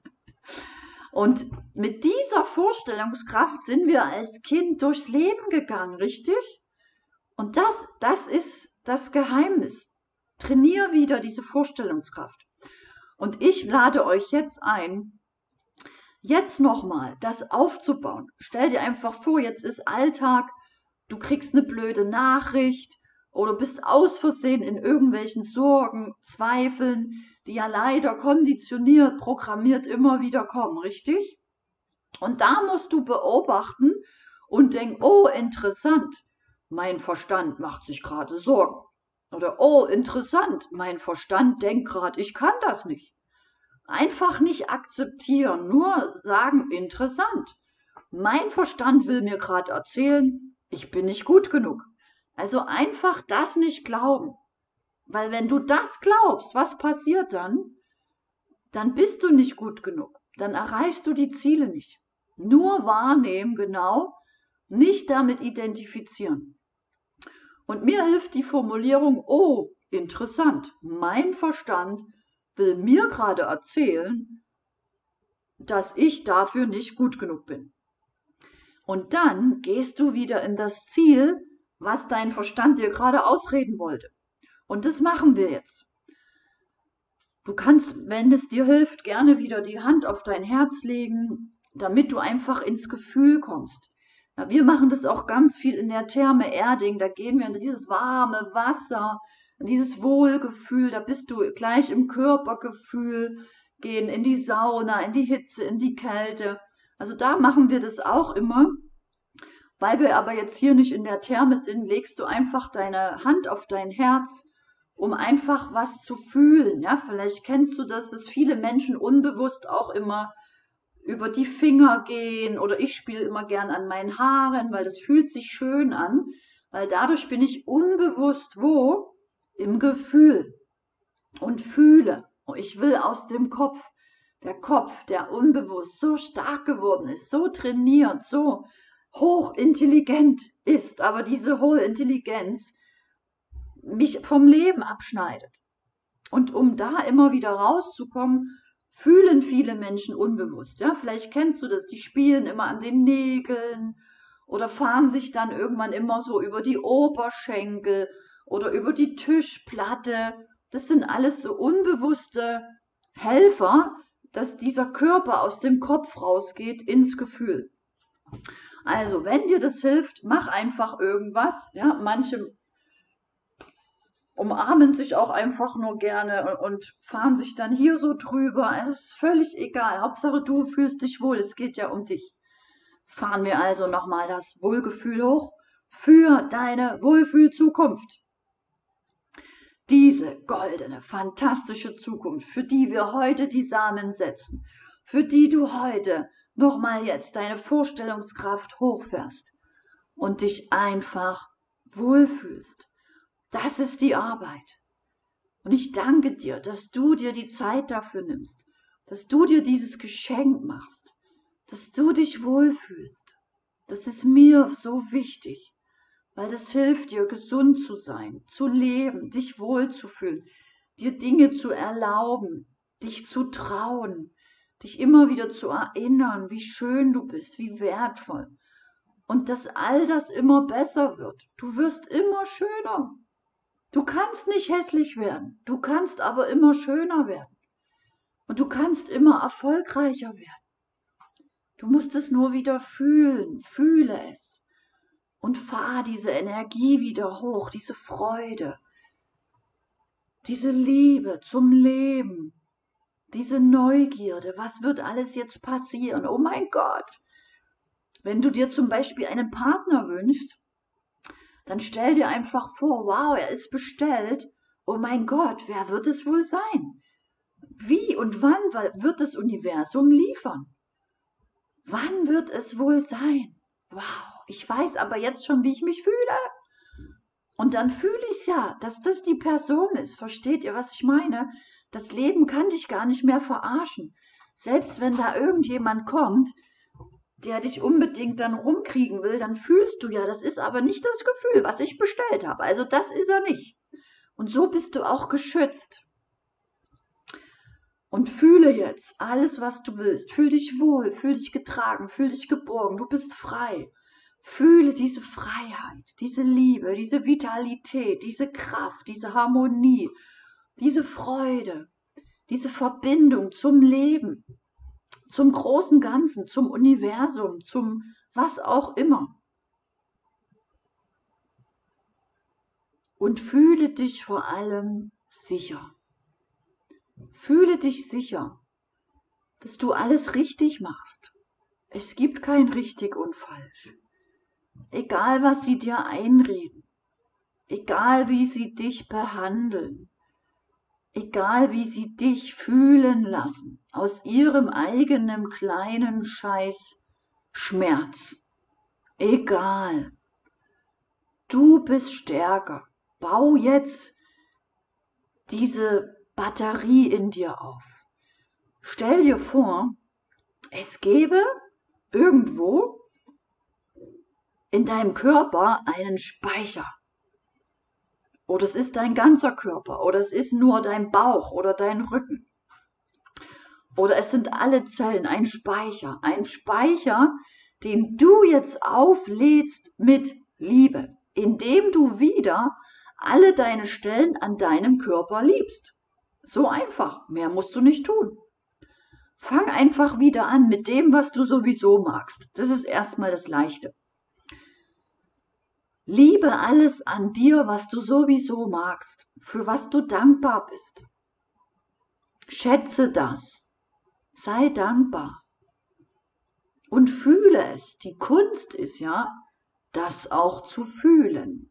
Und mit dieser Vorstellungskraft sind wir als Kind durchs Leben gegangen, richtig? Und das ist das Geheimnis. Trainier wieder diese Vorstellungskraft. Und ich lade euch jetzt ein, jetzt nochmal das aufzubauen. Stell dir einfach vor, jetzt ist Alltag, du kriegst eine blöde Nachricht oder bist aus Versehen in irgendwelchen Sorgen, Zweifeln, die ja leider konditioniert, programmiert immer wieder kommen, richtig? Und da musst du beobachten und denken, oh, interessant, mein Verstand macht sich gerade Sorgen. Oder, oh, interessant, mein Verstand denkt gerade, ich kann das nicht. Einfach nicht akzeptieren, nur sagen, interessant. Mein Verstand will mir gerade erzählen, ich bin nicht gut genug. Also einfach das nicht glauben. Weil wenn du das glaubst, was passiert dann? Dann bist du nicht gut genug. Dann erreichst du die Ziele nicht. Nur wahrnehmen, genau, nicht damit identifizieren. Und mir hilft die Formulierung, oh, interessant, mein Verstand will mir gerade erzählen, dass ich dafür nicht gut genug bin. Und dann gehst du wieder in das Ziel, was dein Verstand dir gerade ausreden wollte. Und das machen wir jetzt. Du kannst, wenn es dir hilft, gerne wieder die Hand auf dein Herz legen, damit du einfach ins Gefühl kommst. Ja, wir machen das auch ganz viel in der Therme Erding. Da gehen wir in dieses warme Wasser, in dieses Wohlgefühl. Da bist du gleich im Körpergefühl, gehen in die Sauna, in die Hitze, in die Kälte. Also da machen wir das auch immer. Weil wir aber jetzt hier nicht in der Therme sind, legst du einfach deine Hand auf dein Herz, um einfach was zu fühlen. Ja, vielleicht kennst du das, dass viele Menschen unbewusst auch immer über die Finger gehen, oder ich spiele immer gern an meinen Haaren, weil das fühlt sich schön an, weil dadurch bin ich unbewusst wo? Im Gefühl und fühle. Und ich will aus dem Kopf, der unbewusst so stark geworden ist, so trainiert, so hochintelligent ist, aber diese hohe Intelligenz mich vom Leben abschneidet. Und um da immer wieder rauszukommen, fühlen viele Menschen unbewusst. Ja, vielleicht kennst du das, die spielen immer an den Nägeln oder fahren sich dann irgendwann immer so über die Oberschenkel oder über die Tischplatte. Das sind alles so unbewusste Helfer, dass dieser Körper aus dem Kopf rausgeht ins Gefühl. Also, wenn dir das hilft, mach einfach irgendwas. Ja, manche umarmen sich auch einfach nur gerne und fahren sich dann hier so drüber. Also, es ist völlig egal. Hauptsache, du fühlst dich wohl. Es geht ja um dich. Fahren wir also nochmal das Wohlgefühl hoch für deine Wohlfühlzukunft. Diese goldene, fantastische Zukunft, für die wir heute die Samen setzen, für die du heute nochmal jetzt deine Vorstellungskraft hochfährst und dich einfach wohlfühlst. Das ist die Arbeit. Und ich danke dir, dass du dir die Zeit dafür nimmst, dass du dir dieses Geschenk machst, dass du dich wohlfühlst. Das ist mir so wichtig, weil das hilft dir, gesund zu sein, zu leben, dich wohlzufühlen, dir Dinge zu erlauben, dich zu trauen, dich immer wieder zu erinnern, wie schön du bist, wie wertvoll. Und dass all das immer besser wird. Du wirst immer schöner. Du kannst nicht hässlich werden, du kannst aber immer schöner werden. Und du kannst immer erfolgreicher werden. Du musst es nur wieder fühlen, fühle es. Und fahr diese Energie wieder hoch, diese Freude, diese Liebe zum Leben, diese Neugierde. Was wird alles jetzt passieren? Oh mein Gott! Wenn du dir zum Beispiel einen Partner wünschst, dann stell dir einfach vor, wow, er ist bestellt. Oh mein Gott, wer wird es wohl sein? Wie und wann wird das Universum liefern? Wann wird es wohl sein? Wow, ich weiß aber jetzt schon, wie ich mich fühle. Und dann fühle ich es ja, dass das die Person ist. Versteht ihr, was ich meine? Das Leben kann dich gar nicht mehr verarschen. Selbst wenn da irgendjemand kommt, der dich unbedingt dann rumkriegen will, dann fühlst du ja, das ist aber nicht das Gefühl, was ich bestellt habe. Also das ist er nicht. Und so bist du auch geschützt. Und fühle jetzt alles, was du willst. Fühl dich wohl, fühl dich getragen, fühl dich geborgen. Du bist frei. Fühle diese Freiheit, diese Liebe, diese Vitalität, diese Kraft, diese Harmonie, diese Freude, diese Verbindung zum Leben, zum großen Ganzen, zum Universum, zum was auch immer. Und fühle dich vor allem sicher. Fühle dich sicher, dass du alles richtig machst. Es gibt kein richtig und falsch. Egal, was sie dir einreden, egal, wie sie dich behandeln, egal, wie sie dich fühlen lassen, aus ihrem eigenen kleinen Scheiß Schmerz. Egal. Du bist stärker. Bau jetzt diese Batterie in dir auf. Stell dir vor, es gäbe irgendwo in deinem Körper einen Speicher. Oder es ist dein ganzer Körper. Oder es ist nur dein Bauch oder dein Rücken. Oder es sind alle Zellen, ein Speicher. Ein Speicher, den du jetzt auflädst mit Liebe. indem du wieder alle deine Stellen an deinem Körper liebst. So einfach, mehr musst du nicht tun. Fang einfach wieder an mit dem, was du sowieso magst. Das ist erstmal das Leichte. Liebe alles an dir, was du sowieso magst, für was du dankbar bist. Schätze das. Sei dankbar. Und fühle es. Die Kunst ist ja, das auch zu fühlen.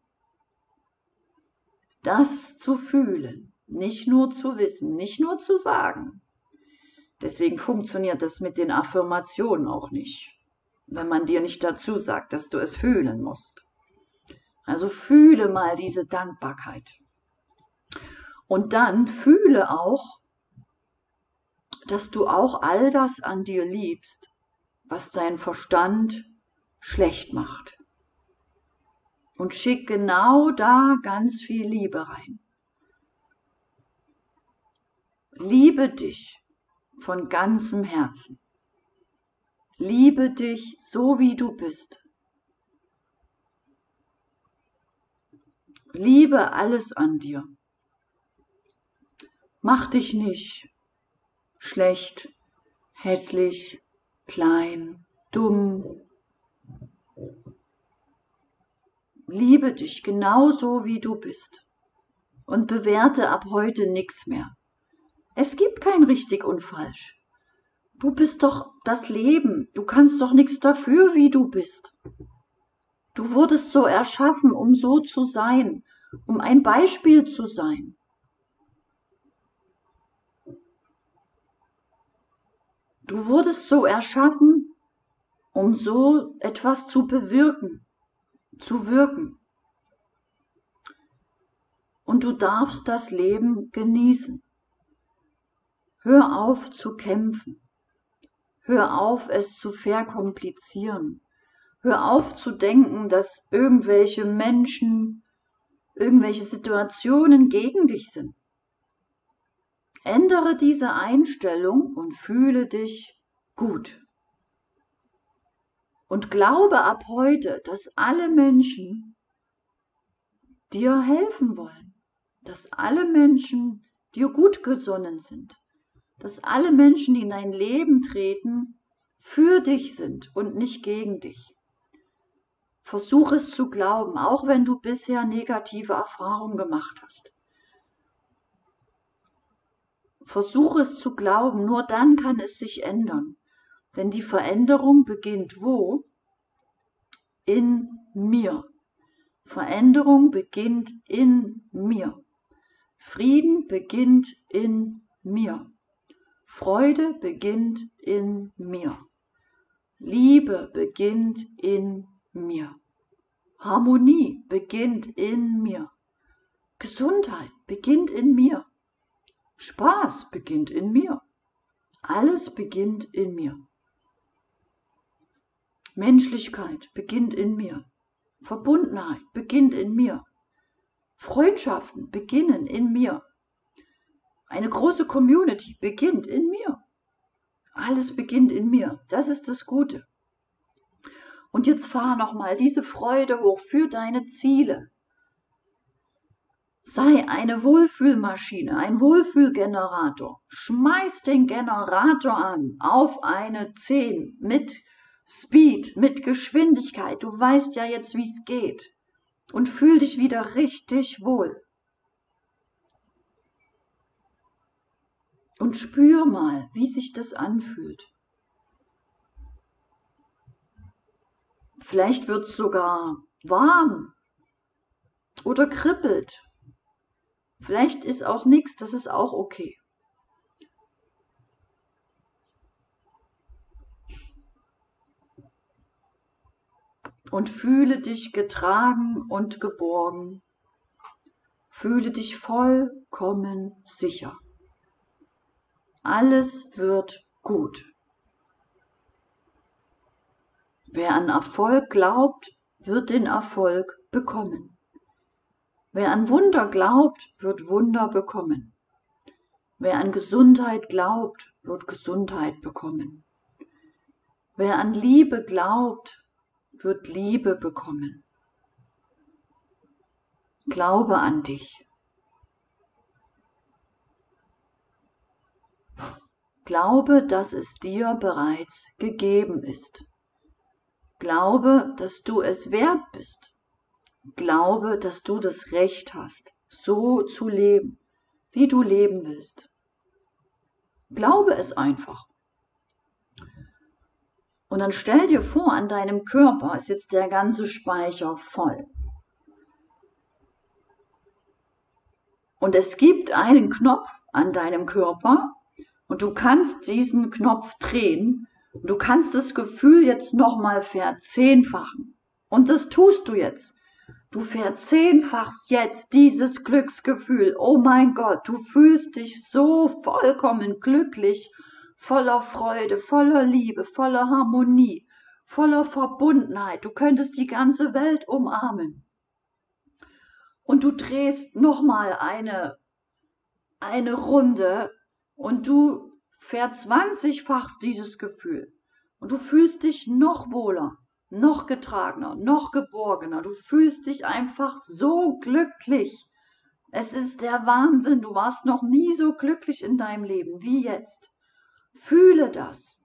Das zu fühlen. Nicht nur zu wissen, nicht nur zu sagen. Deswegen funktioniert das mit den Affirmationen auch nicht, wenn man dir nicht dazu sagt, dass du es fühlen musst. Also fühle mal diese Dankbarkeit. Und dann fühle auch, dass du auch all das an dir liebst, was dein Verstand schlecht macht. Und schick genau da ganz viel Liebe rein. Liebe dich von ganzem Herzen. Liebe dich so, wie du bist. Liebe alles an dir. Mach dich nicht schlecht, hässlich, klein, dumm. Liebe dich genauso, wie du bist. Und bewerte ab heute nichts mehr. Es gibt kein richtig und falsch. Du bist doch das Leben. Du kannst doch nichts dafür, wie du bist. Du wurdest so erschaffen, um so zu sein, um ein Beispiel zu sein. Du wurdest so erschaffen, um so etwas zu bewirken, zu wirken. Und du darfst das Leben genießen. Hör auf zu kämpfen. Hör auf, es zu verkomplizieren. Hör auf zu denken, dass irgendwelche Menschen, irgendwelche Situationen gegen dich sind. Ändere diese Einstellung und fühle dich gut. Und glaube ab heute, dass alle Menschen dir helfen wollen, dass alle Menschen dir gut gesonnen sind, dass alle Menschen, die in dein Leben treten, für dich sind und nicht gegen dich. Versuch es zu glauben, auch wenn du bisher negative Erfahrungen gemacht hast. Versuch es zu glauben, nur dann kann es sich ändern. Denn die Veränderung beginnt wo? In mir. Veränderung beginnt in mir. Frieden beginnt in mir. Freude beginnt in mir. Liebe beginnt in mir. Harmonie beginnt in mir. Gesundheit beginnt in mir. Spaß beginnt in mir. Alles beginnt in mir. Menschlichkeit beginnt in mir. Verbundenheit beginnt in mir. Freundschaften beginnen in mir. Eine große Community beginnt in mir. Alles beginnt in mir. Das ist das Gute. Und jetzt fahr nochmal diese Freude hoch für deine Ziele. Sei eine Wohlfühlmaschine, ein Wohlfühlgenerator. Schmeiß den Generator an auf eine 10 mit Speed, mit Geschwindigkeit. Du weißt ja jetzt, wie es geht. Und fühl dich wieder richtig wohl. Und spür mal, wie sich das anfühlt. Vielleicht wird es sogar warm oder kribbelt. Vielleicht ist auch nichts, das ist auch okay. Und fühle dich getragen und geborgen. Fühle dich vollkommen sicher. Alles wird gut. Wer an Erfolg glaubt, wird den Erfolg bekommen. Wer an Wunder glaubt, wird Wunder bekommen. Wer an Gesundheit glaubt, wird Gesundheit bekommen. Wer an Liebe glaubt, wird Liebe bekommen. Glaube an dich. Glaube, dass es dir bereits gegeben ist. Glaube, dass du es wert bist. Glaube, dass du das Recht hast, so zu leben, wie du leben willst. Glaube es einfach. Und dann stell dir vor, an deinem Körper ist jetzt der ganze Speicher voll. Und es gibt einen Knopf an deinem Körper und du kannst diesen Knopf drehen und du kannst das Gefühl jetzt nochmal verzehnfachen. Und das tust du jetzt. Du verzehnfachst jetzt dieses Glücksgefühl. Oh mein Gott, du fühlst dich so vollkommen glücklich, voller Freude, voller Liebe, voller Harmonie, voller Verbundenheit. Du könntest die ganze Welt umarmen. Und du drehst nochmal eine Runde und du verzwanzigfachst dieses Gefühl. Und du fühlst dich noch wohler, noch getragener, noch geborgener. Du fühlst dich einfach so glücklich. Es ist der Wahnsinn. Du warst noch nie so glücklich in deinem Leben wie jetzt. Fühle das.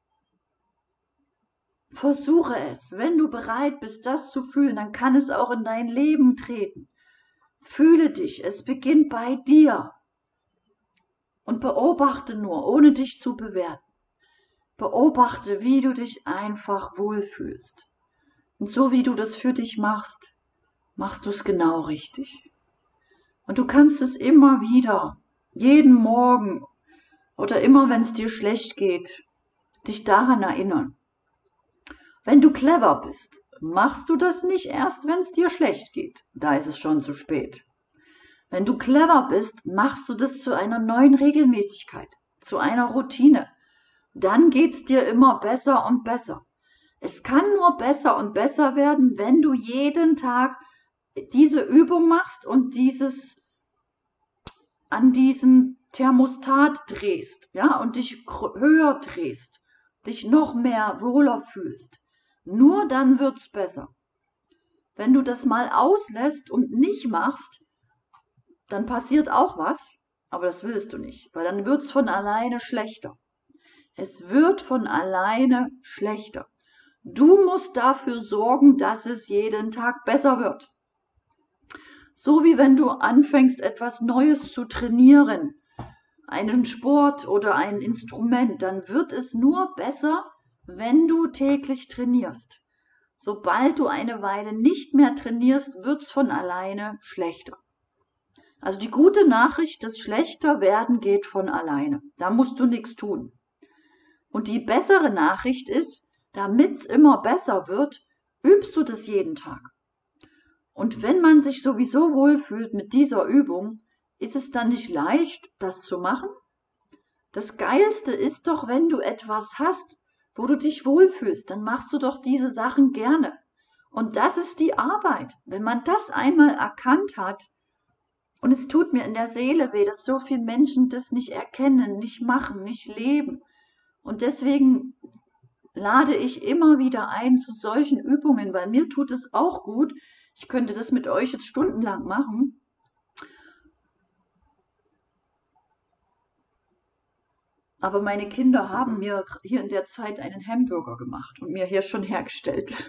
Versuche es. Wenn du bereit bist, das zu fühlen, dann kann es auch in dein Leben treten. Fühle dich. Es beginnt bei dir. Und beobachte nur, ohne dich zu bewerten. Beobachte, wie du dich einfach wohlfühlst. Und so wie du das für dich machst, machst du es genau richtig. Und du kannst es immer wieder, jeden Morgen oder immer, wenn es dir schlecht geht, dich daran erinnern. Wenn du clever bist, machst du das nicht erst, wenn es dir schlecht geht. Da ist es schon zu spät. Wenn du clever bist, machst du das zu einer neuen Regelmäßigkeit, zu einer Routine. Dann geht's dir immer besser und besser. Es kann nur besser und besser werden, wenn du jeden Tag diese Übung machst und an diesem Thermostat drehst, ja, und dich höher drehst, dich noch mehr wohler fühlst. Nur dann wird's besser. Wenn du das mal auslässt und nicht machst, dann passiert auch was, aber das willst du nicht, weil dann wird's von alleine schlechter. Es wird von alleine schlechter. Du musst dafür sorgen, dass es jeden Tag besser wird. So wie wenn du anfängst, etwas Neues zu trainieren, einen Sport oder ein Instrument, dann wird es nur besser, wenn du täglich trainierst. Sobald du eine Weile nicht mehr trainierst, wird's von alleine schlechter. Also die gute Nachricht, das Schlechterwerden geht von alleine. Da musst du nichts tun. Und die bessere Nachricht ist, damit's immer besser wird, übst du das jeden Tag. Und wenn man sich sowieso wohlfühlt mit dieser Übung, ist es dann nicht leicht, das zu machen? Das Geilste ist doch, wenn du etwas hast, wo du dich wohlfühlst, dann machst du doch diese Sachen gerne. Und das ist die Arbeit. Wenn man das einmal erkannt hat, und es tut mir in der Seele weh, dass so viele Menschen das nicht erkennen, nicht machen, nicht leben. Und deswegen lade ich immer wieder ein zu solchen Übungen, weil mir tut es auch gut. Ich könnte das mit euch jetzt stundenlang machen. Aber meine Kinder haben mir hier in der Zeit einen Hamburger gemacht und mir hier schon hergestellt.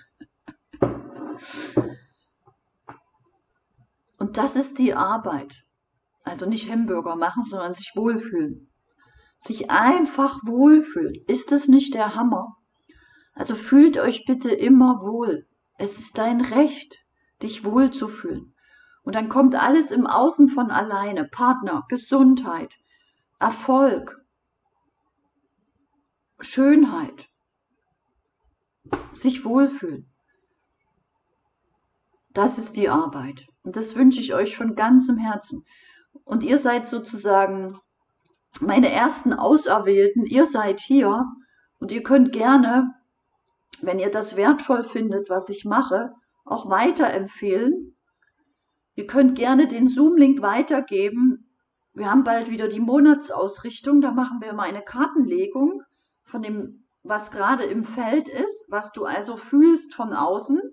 Und das ist die Arbeit. Also nicht Hamburger machen, sondern sich wohlfühlen. Sich einfach wohlfühlen. Ist es nicht der Hammer? Also fühlt euch bitte immer wohl. Es ist dein Recht, dich wohlzufühlen. Und dann kommt alles im Außen von alleine. Partner, Gesundheit, Erfolg, Schönheit, sich wohlfühlen. Das ist die Arbeit. Und das wünsche ich euch von ganzem Herzen. Und ihr seid sozusagen meine ersten Auserwählten. Ihr seid hier und ihr könnt gerne, wenn ihr das wertvoll findet, was ich mache, auch weiterempfehlen. Ihr könnt gerne den Zoom-Link weitergeben. Wir haben bald wieder die Monatsausrichtung. Da machen wir mal eine Kartenlegung von dem, was gerade im Feld ist, was du also fühlst von außen.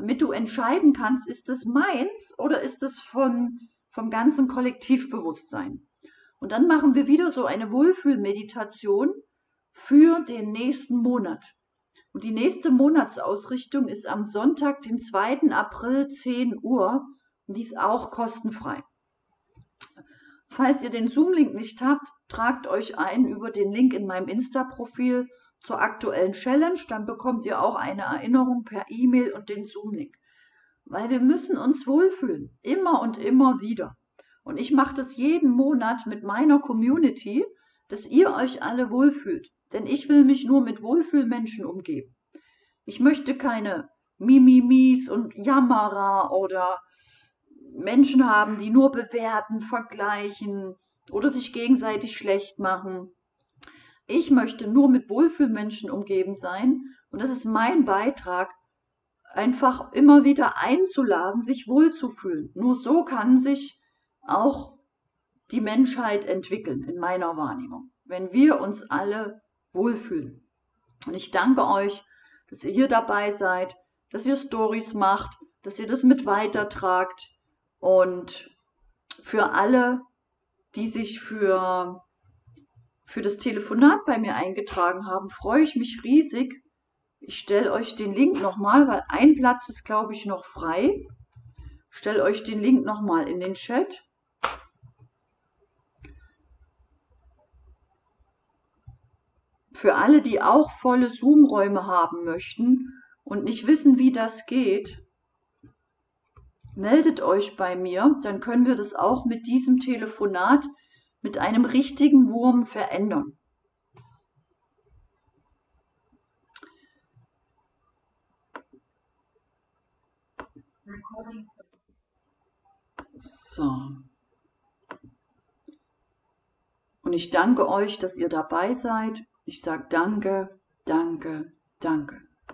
damit du entscheiden kannst, ist es meins oder ist es vom ganzen Kollektivbewusstsein. Und dann machen wir wieder so eine Wohlfühlmeditation für den nächsten Monat. Und die nächste Monatsausrichtung ist am Sonntag, den 2. April, 10 Uhr. Und die ist auch kostenfrei. Falls ihr den Zoom-Link nicht habt, tragt euch ein über den Link in meinem Insta-Profil zur aktuellen Challenge. Dann bekommt ihr auch eine Erinnerung per E-Mail und den Zoom-Link. Weil wir müssen uns wohlfühlen. Immer und immer wieder. Und ich mache das jeden Monat mit meiner Community, dass ihr euch alle wohlfühlt. Denn ich will mich nur mit Wohlfühlmenschen umgeben. Ich möchte keine Mimimis und Jammerer oder Menschen haben, die nur bewerten, vergleichen oder sich gegenseitig schlecht machen. Ich möchte nur mit Wohlfühlmenschen umgeben sein und das ist mein Beitrag, einfach immer wieder einzuladen, sich wohlzufühlen. Nur so kann sich auch die Menschheit entwickeln, in meiner Wahrnehmung, wenn wir uns alle wohlfühlen. Und ich danke euch, dass ihr hier dabei seid, dass ihr Stories macht, dass ihr das mit weitertragt. Und für alle, die sich für das Telefonat bei mir eingetragen haben, freue ich mich riesig. Ich stelle euch den Link nochmal, weil ein Platz ist, glaube ich, noch frei. Ich stelle euch den Link nochmal in den Chat. Für alle, die auch volle Zoom-Räume haben möchten und nicht wissen, wie das geht, meldet euch bei mir, dann können wir das auch mit diesem Telefonat mit einem richtigen Wurm verändern. So. Und ich danke euch, dass ihr dabei seid. Ich sage danke, danke, danke.